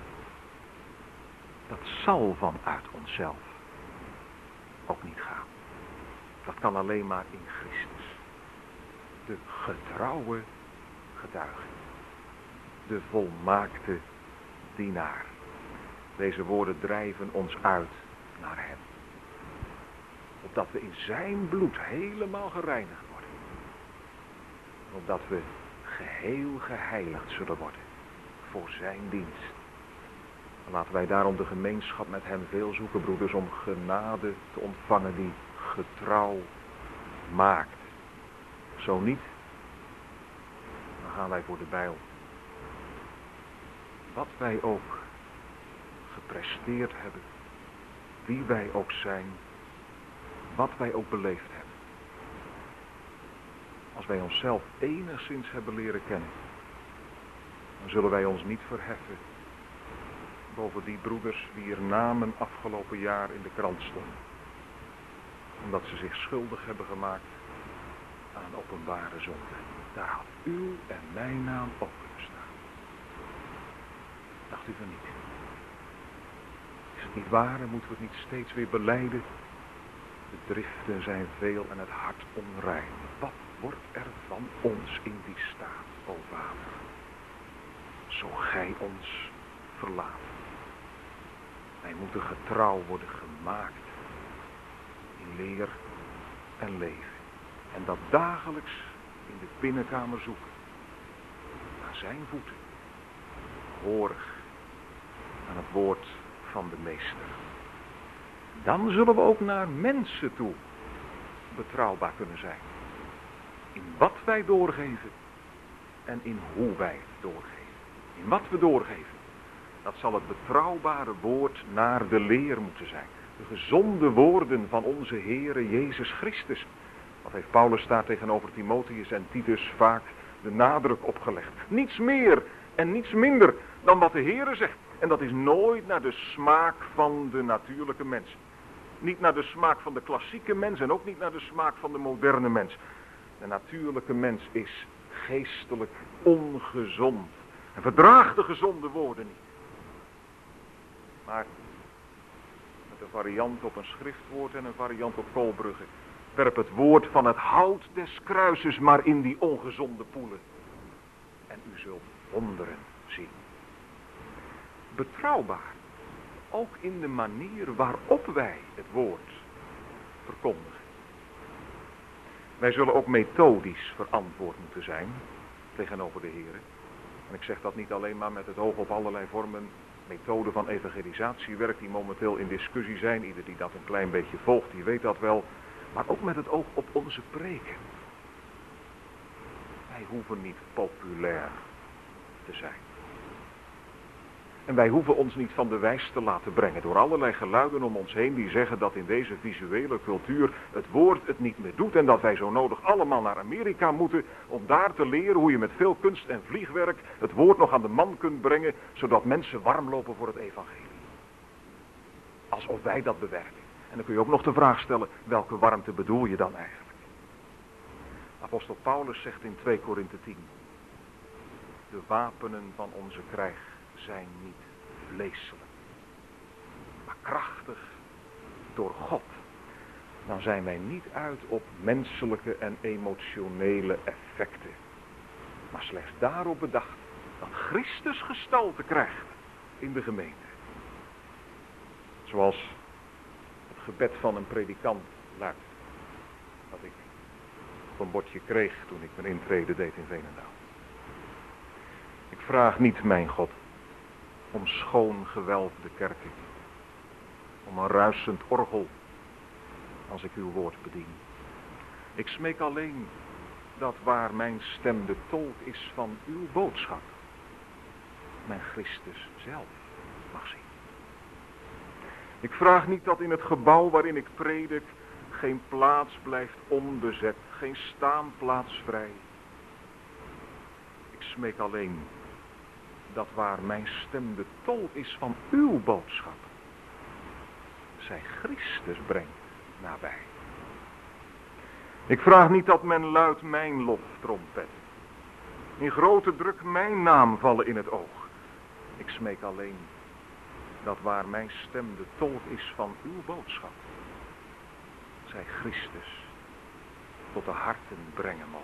Dat zal vanuit onszelf ook niet gaan. Dat kan alleen maar in Christus. De getrouwe getuige. De volmaakte dienaar. Deze woorden drijven ons uit naar hem. Opdat we in zijn bloed helemaal gereinigd worden. Opdat we geheel geheiligd zullen worden voor zijn dienst. En laten wij daarom de gemeenschap met hem veel zoeken, broeders, om genade te ontvangen die getrouw maakt. Zo niet, dan gaan wij voor de bijl. Wat wij ook gepresteerd hebben, wie wij ook zijn, wat wij ook beleefd hebben. Als wij onszelf enigszins hebben leren kennen, dan zullen wij ons niet verheffen boven die broeders wier namen afgelopen jaar in de krant stonden. Omdat ze zich schuldig hebben gemaakt aan openbare zonde. Daar had uw en mijn naam op kunnen staan. Dacht u van niet? Is het niet waar en moeten we het niet steeds weer belijden? De driften zijn veel en het hart onrein. Wat wordt er van ons in die staat, o Vader? Zo gij ons verlaat. Wij moeten getrouw worden gemaakt in leer en leven. En dat dagelijks in de binnenkamer zoeken. Aan zijn voeten. Hoorig aan het woord van de meester. Dan zullen we ook naar mensen toe betrouwbaar kunnen zijn. In wat wij doorgeven en in hoe wij het doorgeven. In wat we doorgeven. Dat zal het betrouwbare woord naar de leer moeten zijn. De gezonde woorden van onze Heere Jezus Christus. Wat heeft Paulus daar tegenover Timotheus en Titus vaak de nadruk opgelegd. Niets meer en niets minder dan wat de Heere zegt. En dat is nooit naar de smaak van de natuurlijke mens. Niet naar de smaak van de klassieke mens en ook niet naar de smaak van de moderne mens. De natuurlijke mens is geestelijk ongezond. En verdraagt de gezonde woorden niet. Maar met een variant op een schriftwoord en een variant op Koolbrugge. Werp het woord van het hout des kruises maar in die ongezonde poelen. En u zult wonderen zien. Betrouwbaar. Ook in de manier waarop wij het woord verkondigen. Wij zullen ook methodisch verantwoord moeten zijn tegenover de Heer. En ik zeg dat niet alleen maar met het oog op allerlei vormen, methoden van evangelisatiewerk die momenteel in discussie zijn. Ieder die dat een klein beetje volgt, die weet dat wel. Maar ook met het oog op onze preken. Wij hoeven niet populair te zijn. En wij hoeven ons niet van de wijs te laten brengen door allerlei geluiden om ons heen die zeggen dat in deze visuele cultuur het woord het niet meer doet en dat wij zo nodig allemaal naar Amerika moeten om daar te leren hoe je met veel kunst en vliegwerk het woord nog aan de man kunt brengen zodat mensen warm lopen voor het evangelie. Alsof wij dat bewerken. En dan kun je ook nog de vraag stellen, welke warmte bedoel je dan eigenlijk? Apostel Paulus zegt in twee Korinthe tien, de wapenen van onze krijg zijn niet vleeselijk, maar krachtig door God. Dan zijn wij niet uit op menselijke en emotionele effecten, maar slechts daarop bedacht dat Christus gestalte krijgt in de gemeente. Zoals het gebed van een predikant luidt, dat ik op een bordje kreeg toen ik mijn intrede deed in Veenendaal. Ik vraag niet, mijn God, om schoon gewelfde kerken, om een ruisend orgel als ik uw woord bedien. Ik smeek alleen dat waar mijn stem de tolk is van uw boodschap, mijn Christus zelf mag zien. Ik vraag niet dat in het gebouw waarin ik predik geen plaats blijft onbezet, geen staanplaats vrij. Ik smeek alleen dat waar mijn stem de tolk is van uw boodschap, zij Christus brengt nabij. Ik vraag niet dat men luid mijn lof trompet, in grote druk mijn naam vallen in het oog. Ik smeek alleen dat waar mijn stem de tolk is van uw boodschap, zij Christus tot de harten brengen mogen.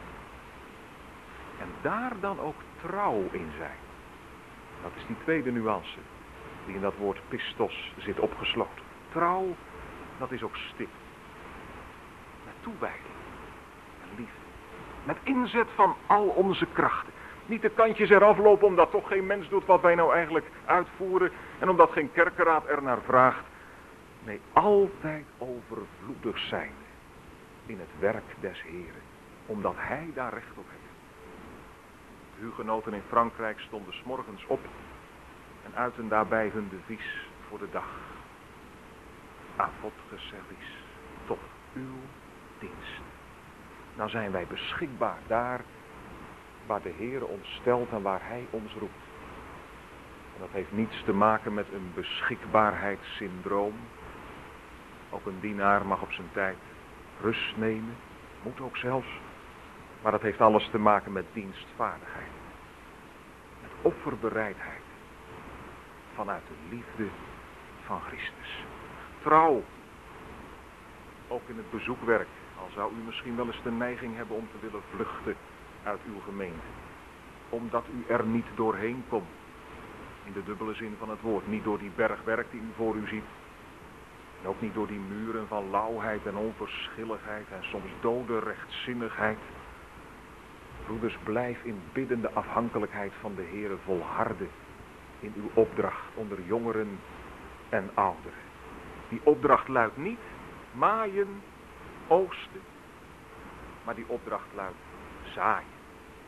En daar dan ook trouw in zijn. Dat is die tweede nuance die in dat woord pistos zit opgesloten. Trouw, dat is ook stip. Met toewijding en liefde. Met inzet van al onze krachten. Niet de kantjes eraf lopen omdat toch geen mens doet wat wij nou eigenlijk uitvoeren. En omdat geen kerkeraad er naar vraagt. Nee, altijd overvloedig zijn in het werk des Heren. Omdat Hij daar recht op heeft. De hugenoten in Frankrijk stonden 's morgens op en uitten daarbij hun devies voor de dag. À votre service, tot uw dienst. Nou zijn wij beschikbaar daar waar de Heer ons stelt en waar Hij ons roept. En dat heeft niets te maken met een beschikbaarheidssyndroom. Ook een dienaar mag op zijn tijd rust nemen, moet ook zelfs. Maar dat heeft alles te maken met dienstvaardigheid. Met offerbereidheid. Vanuit de liefde van Christus. Trouw. Ook in het bezoekwerk. Al zou u misschien wel eens de neiging hebben om te willen vluchten uit uw gemeente. Omdat u er niet doorheen komt. In de dubbele zin van het woord. Niet door die berg werk die u voor u ziet. En ook niet door die muren van lauwheid en onverschilligheid en soms dode rechtzinnigheid. Broeders, blijf in biddende afhankelijkheid van de Heere volharden in uw opdracht onder jongeren en ouderen. Die opdracht luidt niet maaien, oogsten, maar die opdracht luidt zaaien,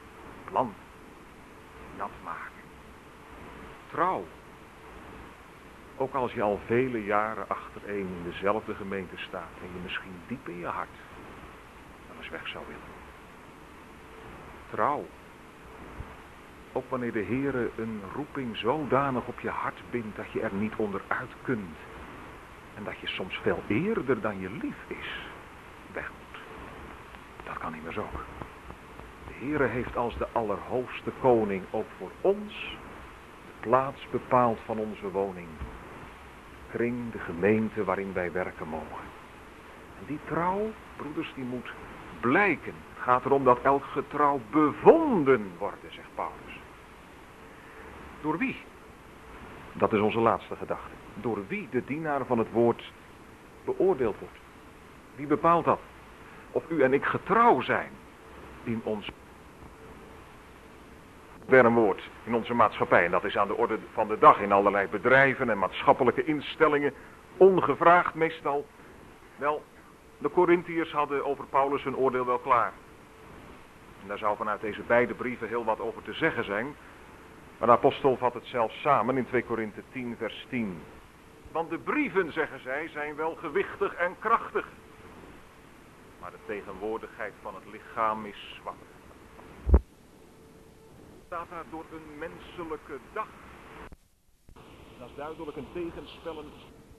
plan nat maken. Trouw. Ook als je al vele jaren achtereen in dezelfde gemeente staat en je misschien diep in je hart wel eens weg zou willen. Trouw. Ook wanneer de Heere een roeping zodanig op je hart bindt dat je er niet onderuit kunt. En dat je soms veel eerder dan je lief is weg moet. Dat kan immers ook. De Heere heeft als de Allerhoogste Koning ook voor ons de plaats bepaald van onze woning. Kring, de gemeente waarin wij werken mogen. En die trouw, broeders, die moet blijken. Het gaat erom dat elk getrouw bevonden worden, zegt Paulus. Door wie? Dat is onze laatste gedachte. Door wie de dienaar van het woord beoordeeld wordt. Wie bepaalt dat? Of u en ik getrouw zijn in ons woord, in onze maatschappij. En dat is aan de orde van de dag in allerlei bedrijven en maatschappelijke instellingen. Ongevraagd meestal. Wel, de Korintiërs hadden over Paulus hun oordeel wel klaar. En daar zou vanuit deze beide brieven heel wat over te zeggen zijn. Maar de apostel vat het zelfs samen in twee Korinthe tien vers tien. Want de brieven, zeggen zij, zijn wel gewichtig en krachtig. Maar de tegenwoordigheid van het lichaam is zwak. Staat daar door een menselijke dag. Dat is duidelijk een tegenspellend.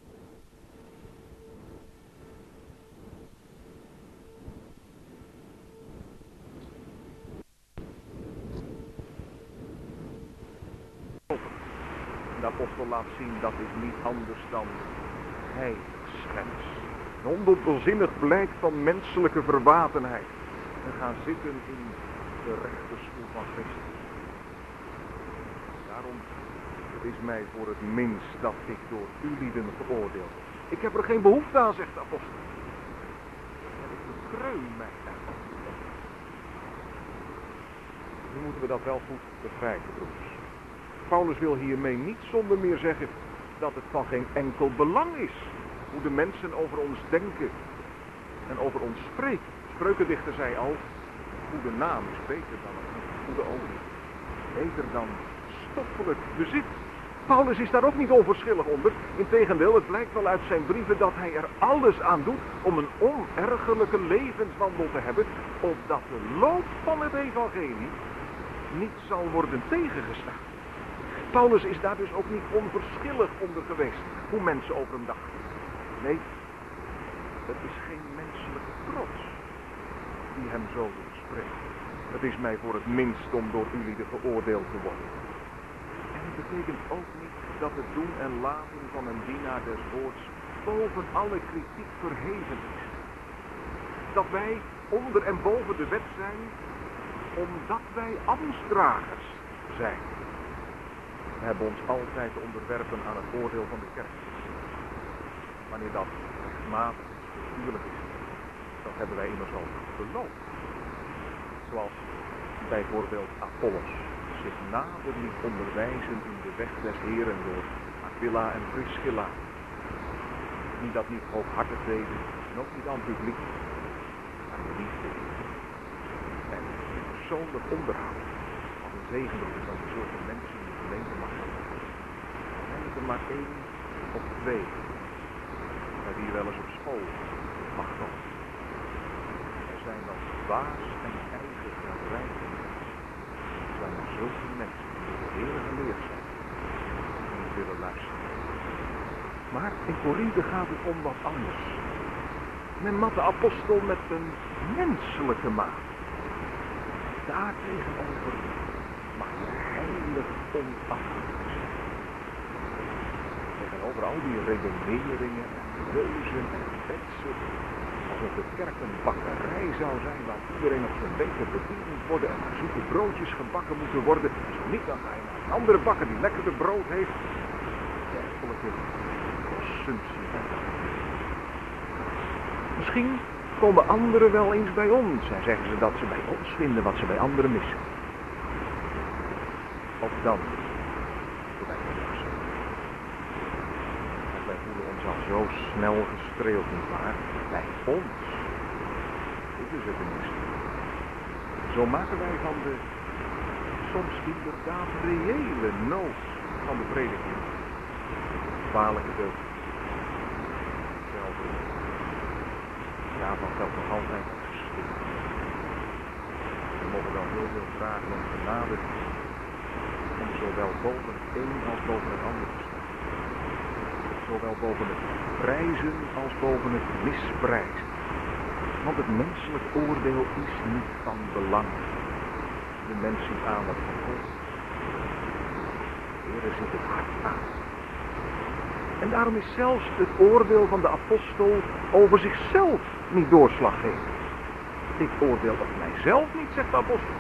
De apostel laat zien dat is niet anders dan heiligschennis. Een ondubbelzinnig blijk van menselijke verwatenheid. En gaan zitten in de rechterstoel van Christus. Daarom, het is mij voor het minst dat ik door u lieden veroordeeld word. Ik heb er geen behoefte aan, zegt de apostel. En ik bekreun mij ervan. Nu moeten we dat wel goed begrijpen, broeders. Paulus wil hiermee niet zonder meer zeggen dat het van geen enkel belang is hoe de mensen over ons denken en over ons spreken. Spreukendichter zei al, een goede naam is beter dan een goede olie. Beter dan stoffelijk bezit. Paulus is daar ook niet onverschillig onder. Integendeel, het blijkt wel uit zijn brieven dat hij er alles aan doet om een onergerlijke levenswandel te hebben, opdat de loop van het evangelie niet zal worden tegengestaan. Paulus is daar dus ook niet onverschillig onder geweest hoe mensen over hem dachten. Nee, het is geen menselijke trots die hem zo doet spreken. Het is mij voor het minst om door jullie geoordeeld te worden. En het betekent ook niet dat het doen en laten van een dienaar des woords boven alle kritiek verheven is. Dat wij onder en boven de wet zijn, omdat wij ambtsdragers zijn. We hebben ons altijd te onderwerpen aan het oordeel van de kerk. Wanneer dat rechtmatig is, natuurlijk is, dat hebben wij immers al beloofd. Zoals bijvoorbeeld Apollos zich nader liet onderwijzen in de weg des Heeren door Aquila en Priscilla. Die dat niet hooghartig deden, en ook niet aan het publiek, maar in liefde. En persoonlijk onderhoud. Wat een zegen is dat er zulke mensen in de gemeente mag zijn. En er maar één of twee, maar die wel eens op school mag komen. Er zijn dan baas en eigen rijk. Er zijn er zulke mensen die door de Heer geleerd zijn, die niet willen luisteren. Maar in Korinthe gaat het om wat anders. Men mat de apostel met een menselijke maat. Daar tegenover mag je heilig onafhankelijk zijn. Tegenover al die redeneringen en reuzen en wetsen, alsof de kerk een bakkerij zou zijn waar iedereen op zijn beter bediend moet worden en waar zoete broodjes gebakken moeten worden. Zo niet, dan ga je naar een andere bakker die lekkerder brood heeft. Dergelijke consumptie. Misschien komen anderen wel eens bij ons en zeggen ze dat ze bij ons vinden wat ze bij anderen missen. Ook dan wij zijn. Wij voelen ons al zo snel gestreeld, nietwaar? Bij ons. Dit is het tenminste. Zo maken wij van de soms inderdaad reële nood van de prediking. Kwalijke deugd. Zelfde. Ja, van geldt nog altijd geschikt. We mogen dan heel veel vragen om genade, om zowel boven het een als boven het ander te staan. Zowel boven het prijzen als boven het misprijzen. Want het menselijk oordeel is niet van belang. De mens ziet aan wat van God. De Heer ziet het hart aan. En daarom is zelfs het oordeel van de apostel over zichzelf niet doorslaggevend. Ik oordeel op mijzelf niet, zegt de apostel.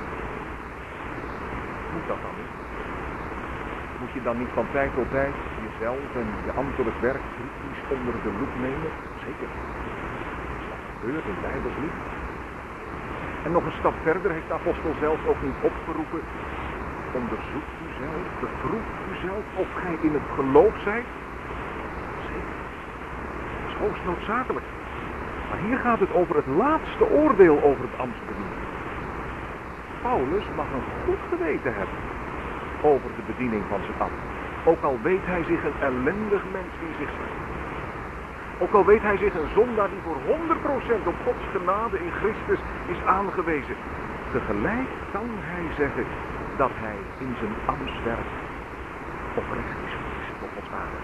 Moet dat dan niet? Moet je dan niet van tijd tot tijd jezelf en je ambtelijk werk kritisch onder de loep nemen? Zeker. Dat gebeurt in Bijbels lied. En nog een stap verder heeft de apostel zelf ook niet opgeroepen. Onderzoek uzelf, beproef uzelf of gij in het geloof zijt. Zeker. Dat is hoogst noodzakelijk. Maar hier gaat het over het laatste oordeel over het ambtsbediening. Paulus mag een goed geweten hebben over de bediening van zijn ambt. Ook al weet hij zich een ellendig mens in zichzelf. Ook al weet hij zich een zondaar die voor honderd procent op Gods genade in Christus is aangewezen. Tegelijk kan hij zeggen dat hij in zijn ambtswerk oprecht is geweest tot Gods waarde.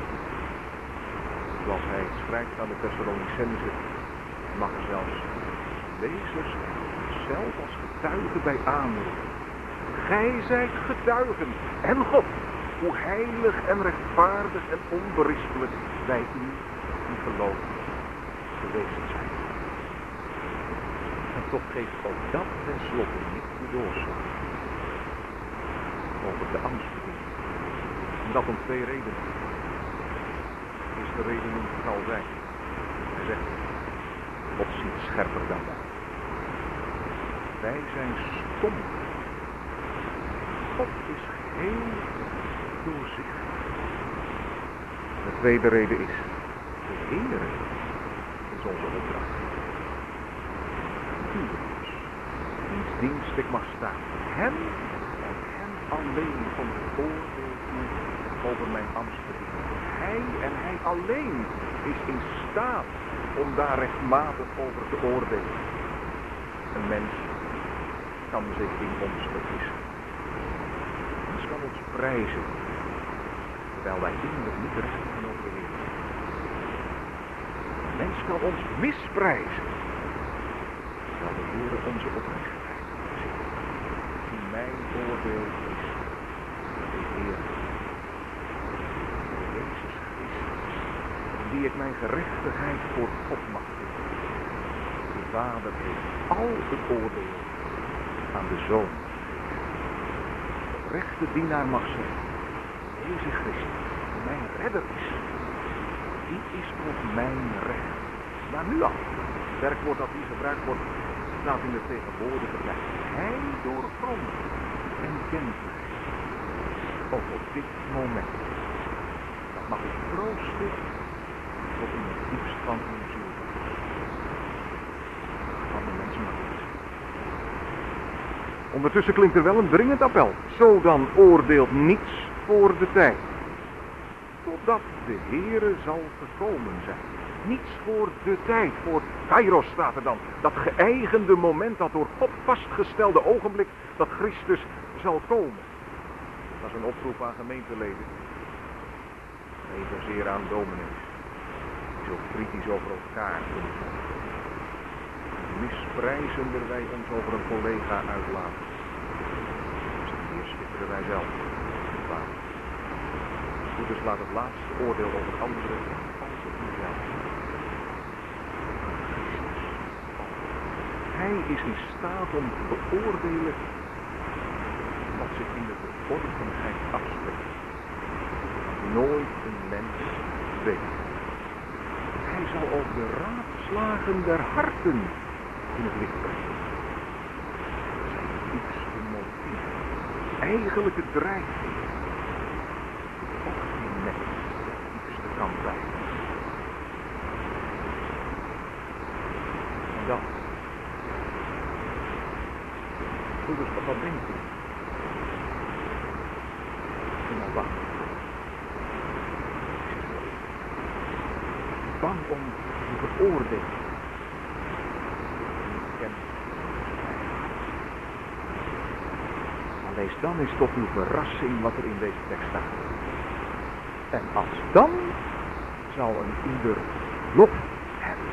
Zoals hij schrijft aan de Thessalonicenzen, mag er zelfs lezers zelf als getuigen bij aanroepen. Gij zijt getuigen en God, hoe heilig en rechtvaardig en onberispelijk wij u die geloven geweest zijn. En toch geeft ook dat tenslotte niet de doorslag over de ambtsbediening. En dat om twee redenen. Is de reden in Calvijn. Hij zegt, God ziet scherper dan wij. Wij zijn stom. God is heel doorzichtig. De tweede reden is, de Heer is onze opdracht. Iedereen, wiens dienst ik mag staan, hem en hem alleen om het oordeel toe over mijn ambtsbediening. Hij en hij alleen is in staat om daar rechtmatig over te oordelen. Een mens kan zich in ons vergissen. Een mens kan ons prijzen, terwijl wij innerlijk niet recht tegenover de Heer. Een mens kan ons misprijzen, terwijl de Heer onze oprechtheid ziet. Die mijn oordeel is de Heer. Jezus Christus, die ik mijn gerechtigheid voor God mag doen. De Vader heeft al het oordeel aan de Zoon. De rechte dienaar mag zeggen, Jezus Christus, mijn redder is. Die is tot mijn recht. Maar nu al, het werkwoord dat hier gebruikt wordt, staat in de tegenwoordige tijd. Hij doorgrondt en kent mij. Ook op dit moment. Dat mag ik troosten tot in het diepst van uw ziel. Van de mensen mag het. Ondertussen klinkt er wel een dringend appel. Zo dan oordeelt niets voor de tijd. Totdat de Heere zal gekomen zijn. Niets voor de tijd, voor Kairos staat er dan. Dat geëigende moment, dat door God vastgestelde ogenblik dat Christus zal komen. Dat is een oproep aan gemeenteleden. Evenzeer aan dominees. Die zo kritisch over elkaar kunnen zijn. Misprijzender wij ons over een collega uitlaten. Dus hier schitteren wij zelf. Goed, dus laat het laatste oordeel over anderen als op uzelf. Hij is in staat om te beoordelen wat zich in de verborgenheid afspeelt. Nooit een mens weet. Hij zal ook de raadslagen der harten in het licht brengen. Zijn diepste motief, eigenlijke drijfveer. Of die mens de diepste kan zijn. En dan. Broeders, wat denkt u? om te veroordelen. Maar lees dan eens tot uw verrassing wat er in deze tekst staat. En als dan zal een ieder lof hebben.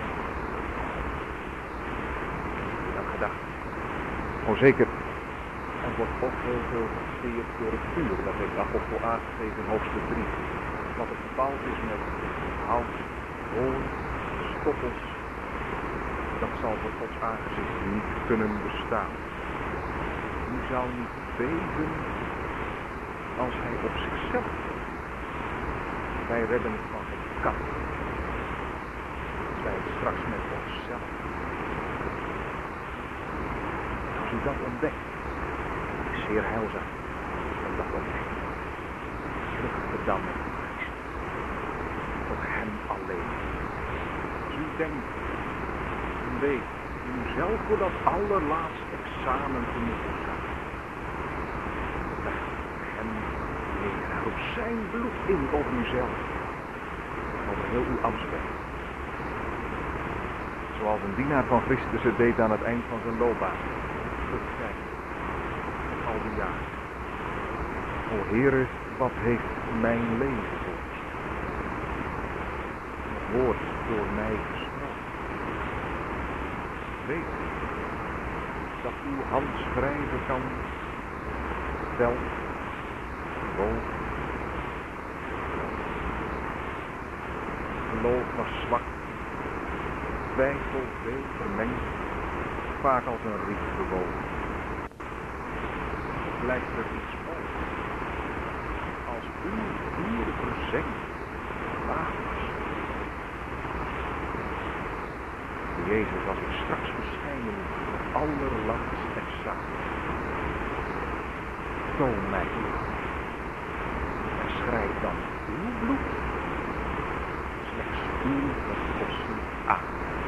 Dan gedacht. Oh zeker. Er wordt ook heel veel gesteerd door het vuur. Dat heeft de apostel aangegeven in hoofdstuk drie. Wat het bepaald is met hout, hooi, stoppels. Dat zal voor Gods aangezicht niet kunnen bestaan. U zou niet beven als hij op zichzelf. Wij redden het van geen kant. Als wij het straks met onszelf. Als u dat ontdekt, is zeer heilzaam. En dat ontdekt. Gelukkig dan met de Christus. Tot hem alleen. Als u denkt, en weet, u zelf voor dat allerlaatste examen te moeten staan. Leg hem neer. Roep zijn bloed in over uzelf. Over heel uw ambtswerk. Zoals een dienaar van Christus het deed aan het eind van zijn loopbaan. Terugkijken. Al die jaren. O Heere, wat heeft mijn leven gekost? Het woord door mij gesproken. Weet dat uw hand schrijven kan. Tel. Boven. Geloof was zwak. Twijfel veel vermengd. Vaak als een riet bewogen. Blijft er iets over. Als u dieren verzengt. Wagers. Jezus, als ik straks verschijnen moet. Het allerlaatste examen. Toon mij uw hand. En schrijf dan uw bloed. Slechts uw verlossen aan.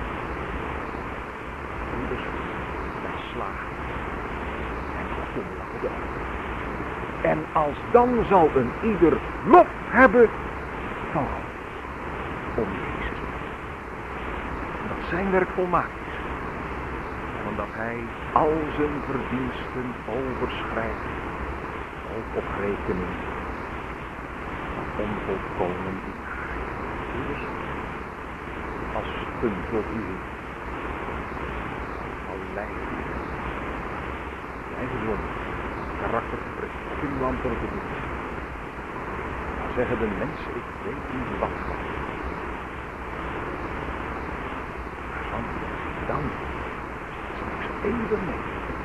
Broeders, wij slagen. En glimlachen de ogen. En als dan zal een ieder lof hebben van God. Om Jezus. Dat zijn werk volmaakt is. En omdat hij al zijn verdiensten overschrijdt. Ook op rekening van onvolkomen dienaar. Dus als een tot u al lijden. Jij gezond, karaktergebrek, op uw ambtelijke dienst. Dan zeggen de mensen, ik weet niet wat van. Maar dan, dan is het niks even mee.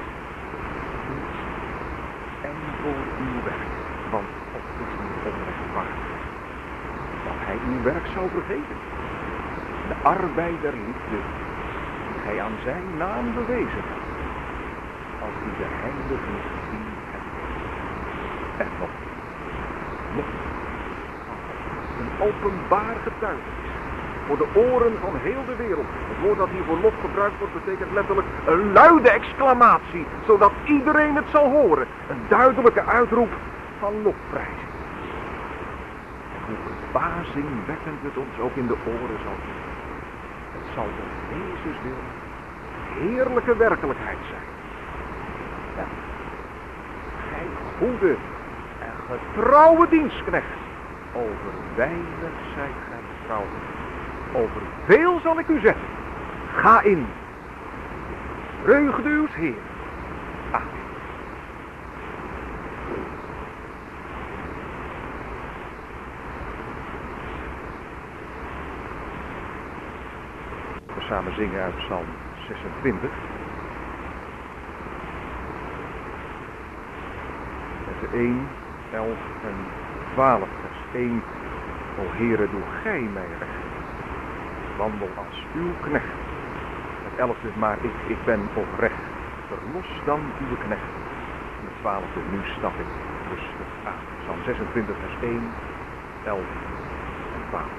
En voor uw werk, want God is niet onrechtvaardig. Dat hij uw werk zou vergeten. De arbeid der liefde, die gij aan zijn naam bewezen hebt. Als die de heiligen gezien hebt. En nog, nog, een openbaar getuigenis. Voor de oren van heel de wereld. Het woord dat hier voor lof gebruikt wordt betekent letterlijk een luide exclamatie. Zodat iedereen het zal horen. Een duidelijke uitroep van lofprijzing. En hoe verbazingwekkend het ons ook in de oren zal zijn. Het zal om Jezus wil heerlijke werkelijkheid zijn. Ja. Gij goede en getrouwe dienstknecht. Over weinig zijt gij trouw. Over veel zal ik u zeggen. Ga in. Vreugde uws Heer. Amen. We samen zingen uit Psalm zesentwintig. Versen één, elf en twaalf. Vers één. O Heere, doe gij mij recht. Wandel als uw knecht. Het elfde, maar ik, ik ben oprecht. Verlos dan uw knecht. En het twaalfde, nu stap ik rustig aan. Psalm zesentwintig, vers één, elf en twaalf.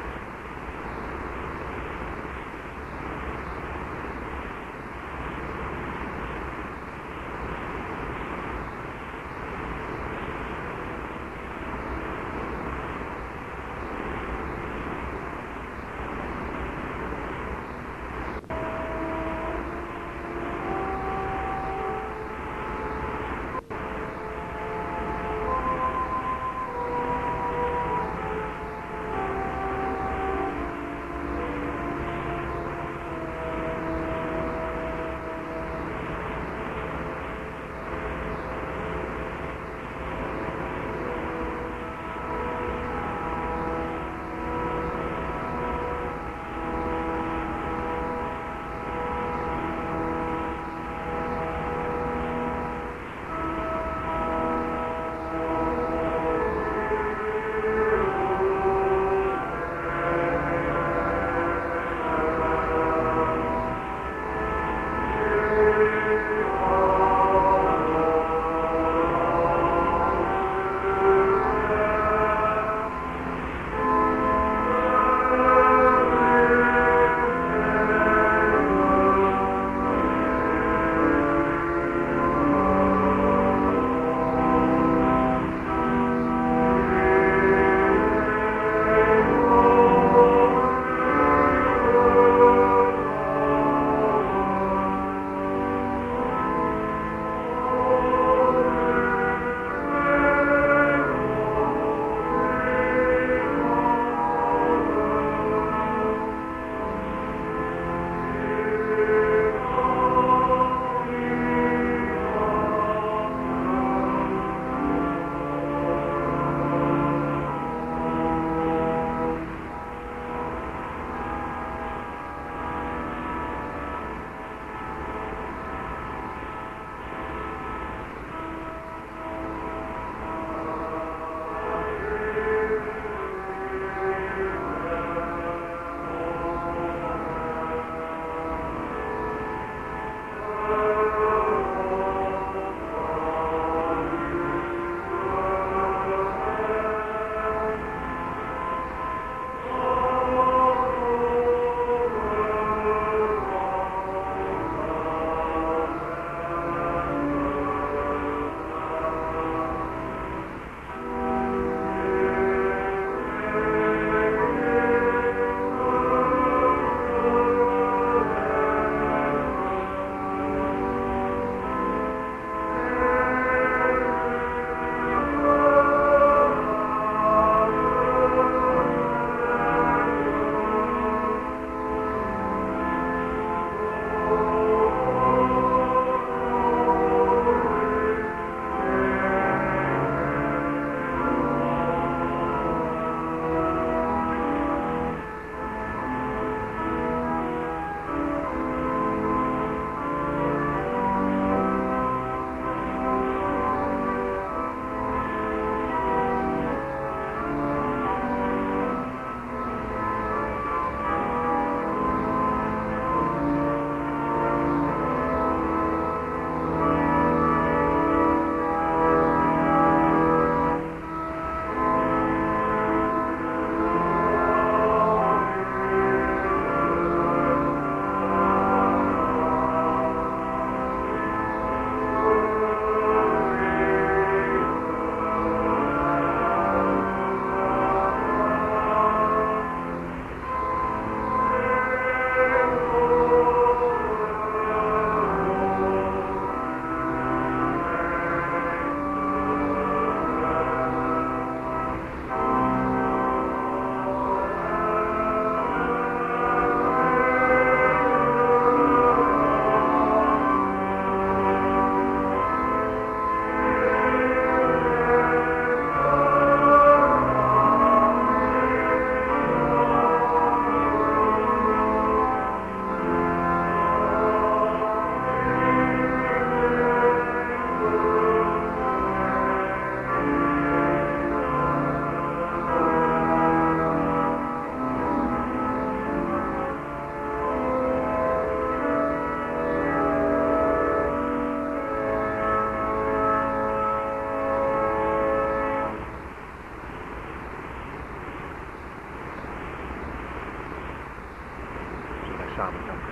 samen danken.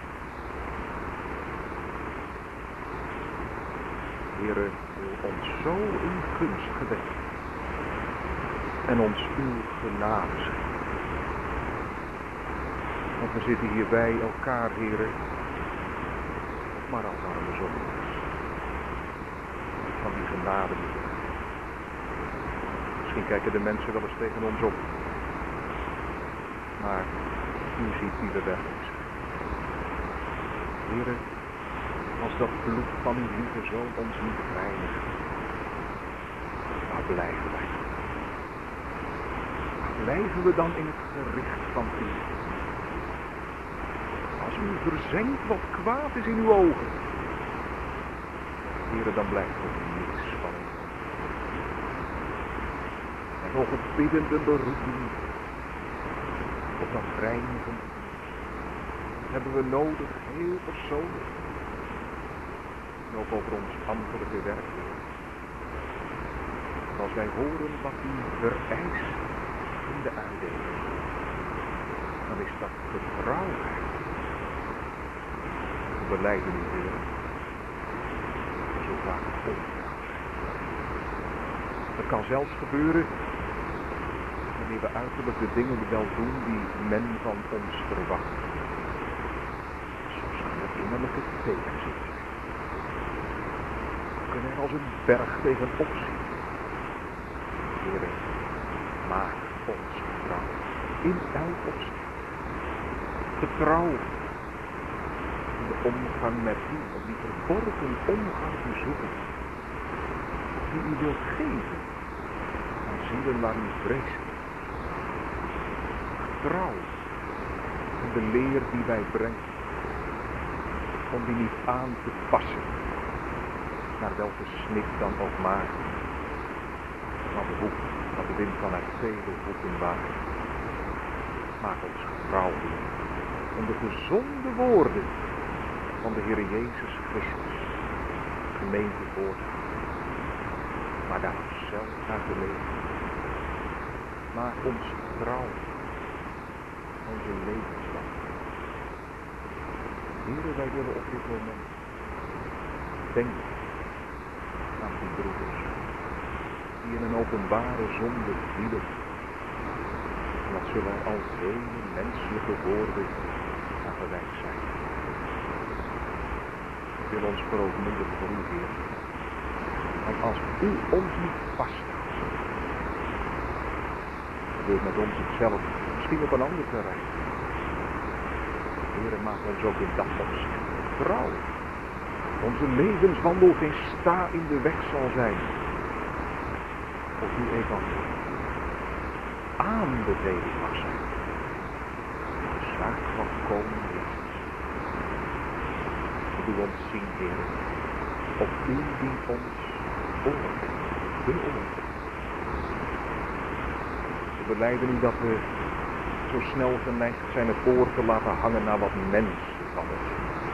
Heere, wil ons zo in gunst gedenken en ons uw genade schenken. Want we zitten hier bij elkaar, Heere, maar als arme zondaars. Van die genade niet. Misschien kijken de mensen wel eens tegen ons op. Maar u ziet wie we werkelijk zijn. Heere, als dat bloed van uw lieve Zoon ons niet reinigt, waar blijven wij dan? Waar blijven we dan in het gericht van u? Als u verzengt wat kwaad is in uw ogen, Heere, dan blijft er niets van u. En nog een biddende beroeping op dat reinigen hebben we nodig, heel persoonlijk. En ook over ons ambtelijke werk. En als wij horen wat u vereist in de uitdeling, dan is dat getrouwheid. We belijden u, Heer, zo vaak ontrouw zijn. Het kan zelfs gebeuren wanneer we uiterlijk de dingen wel doen die men van ons verwacht. Soms kan het innerlijke tegenzin zijn. We kunnen er als een berg tegenop zien. Heer, maak ons getrouw in elk opzicht. Getrouw in de omgang met u, om die verborgen omgang te zoeken, die u wilt geven aan zielen waar u vreest. Trouw in de leer die wij brengen, om die niet aan te passen, naar welke snit dan ook maar, maar de hoek dat de wind vanuit vele hoeken waait. Maak ons getrouw om de gezonde woorden van de Heer Jezus Christus, gemeente voor te houden, maar daar zelf naar te leven. Maak ons trouw, onze levensdag. Heere, wij willen op dit moment denken aan die broeders, die in een openbare zonde vielen. En dat zullen er al vele menselijke woorden aan gewijd zijn. We willen ons verootmoedigen voor u, Heer. Want als u ons niet vasthoudt, gebeurt met ons hetzelfde, misschien op een ander terrein. Heer, maak ons ook in dat opzicht trouw. Onze levenswandel geen sta in de weg zal zijn. Of uw evangelie aanbeveling mag zijn. De zaak van komen Jezus. U ons zien, Heer, op u die ons oordeelt, beoordeelt. We belijden u dat we zo snel geneigd zijn het oor te laten hangen naar wat mensen van ons.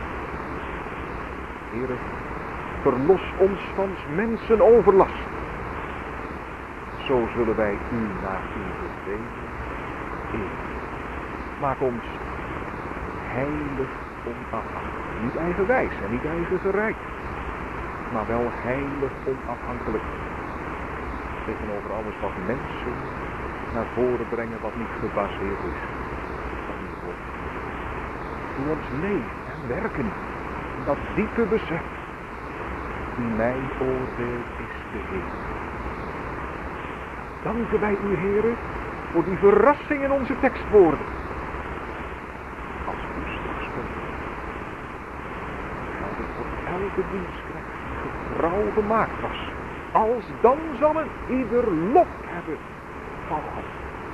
Heer, verlos ons van mensen overlast. Zo zullen wij u naar uw bevelen eren. Maak ons heilig onafhankelijk. Niet eigenwijs en niet eigen gereid, maar wel heilig onafhankelijk tegenover alles wat mensen naar voren brengen wat niet gebaseerd is op uw woord. Doe ons leven en werken in dat diepe besef. Die mij oordeelt is de Heer. Danken wij u, Heere, voor die verrassing in onze tekstwoorden. Als u straks komt, gaat het voor elke dienstknecht die getrouw gemaakt was. Als dan zal het ieder lof hebben van God.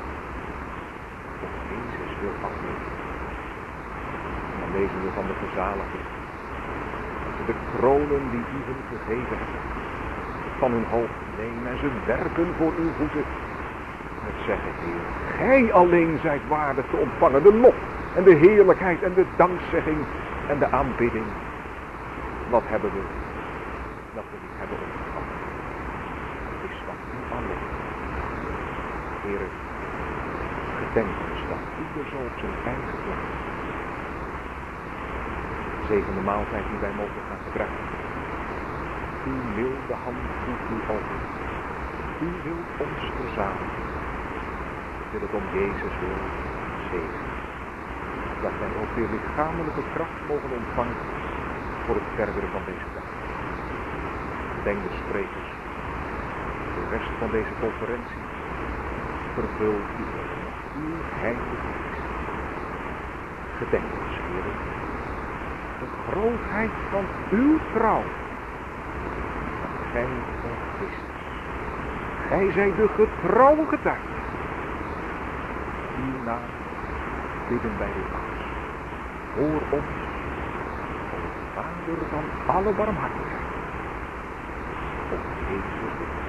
Of Jezus wil afnemen. En dan lezen we van de verzaliging. De kronen die u hun gegeven hebben. Van hun hoofd nemen en ze werken voor uw voeten. Het zeggen, Heer, gij alleen zijt waardig te ontvangen de lof en de heerlijkheid en de dankzegging en de aanbidding. Wat hebben we dat we niet hebben ontvangen? Het is van u alleen. Heer, gedenk ons dat ieder zo op zijn eigen plaats zevende maaltijd die wij mogen gaan gebruiken. Uw milde hand voelt u over. U wilt ons verzamelen. Wil het om Jezus wil zegenen. Dat wij ook weer lichamelijke kracht mogen ontvangen voor het verdere van deze dag. Gedenk de sprekers, de rest van deze conferentie. Vervul u uw heilige geest. Gedenk ons, Heer, de grootheid van uw trouw. Gij van Christus. Gij zijt de getrouwe getuige. Uw naam bidden wij u alles. Hoor ons, o Vader van alle barmhartigheid. Op Jezus.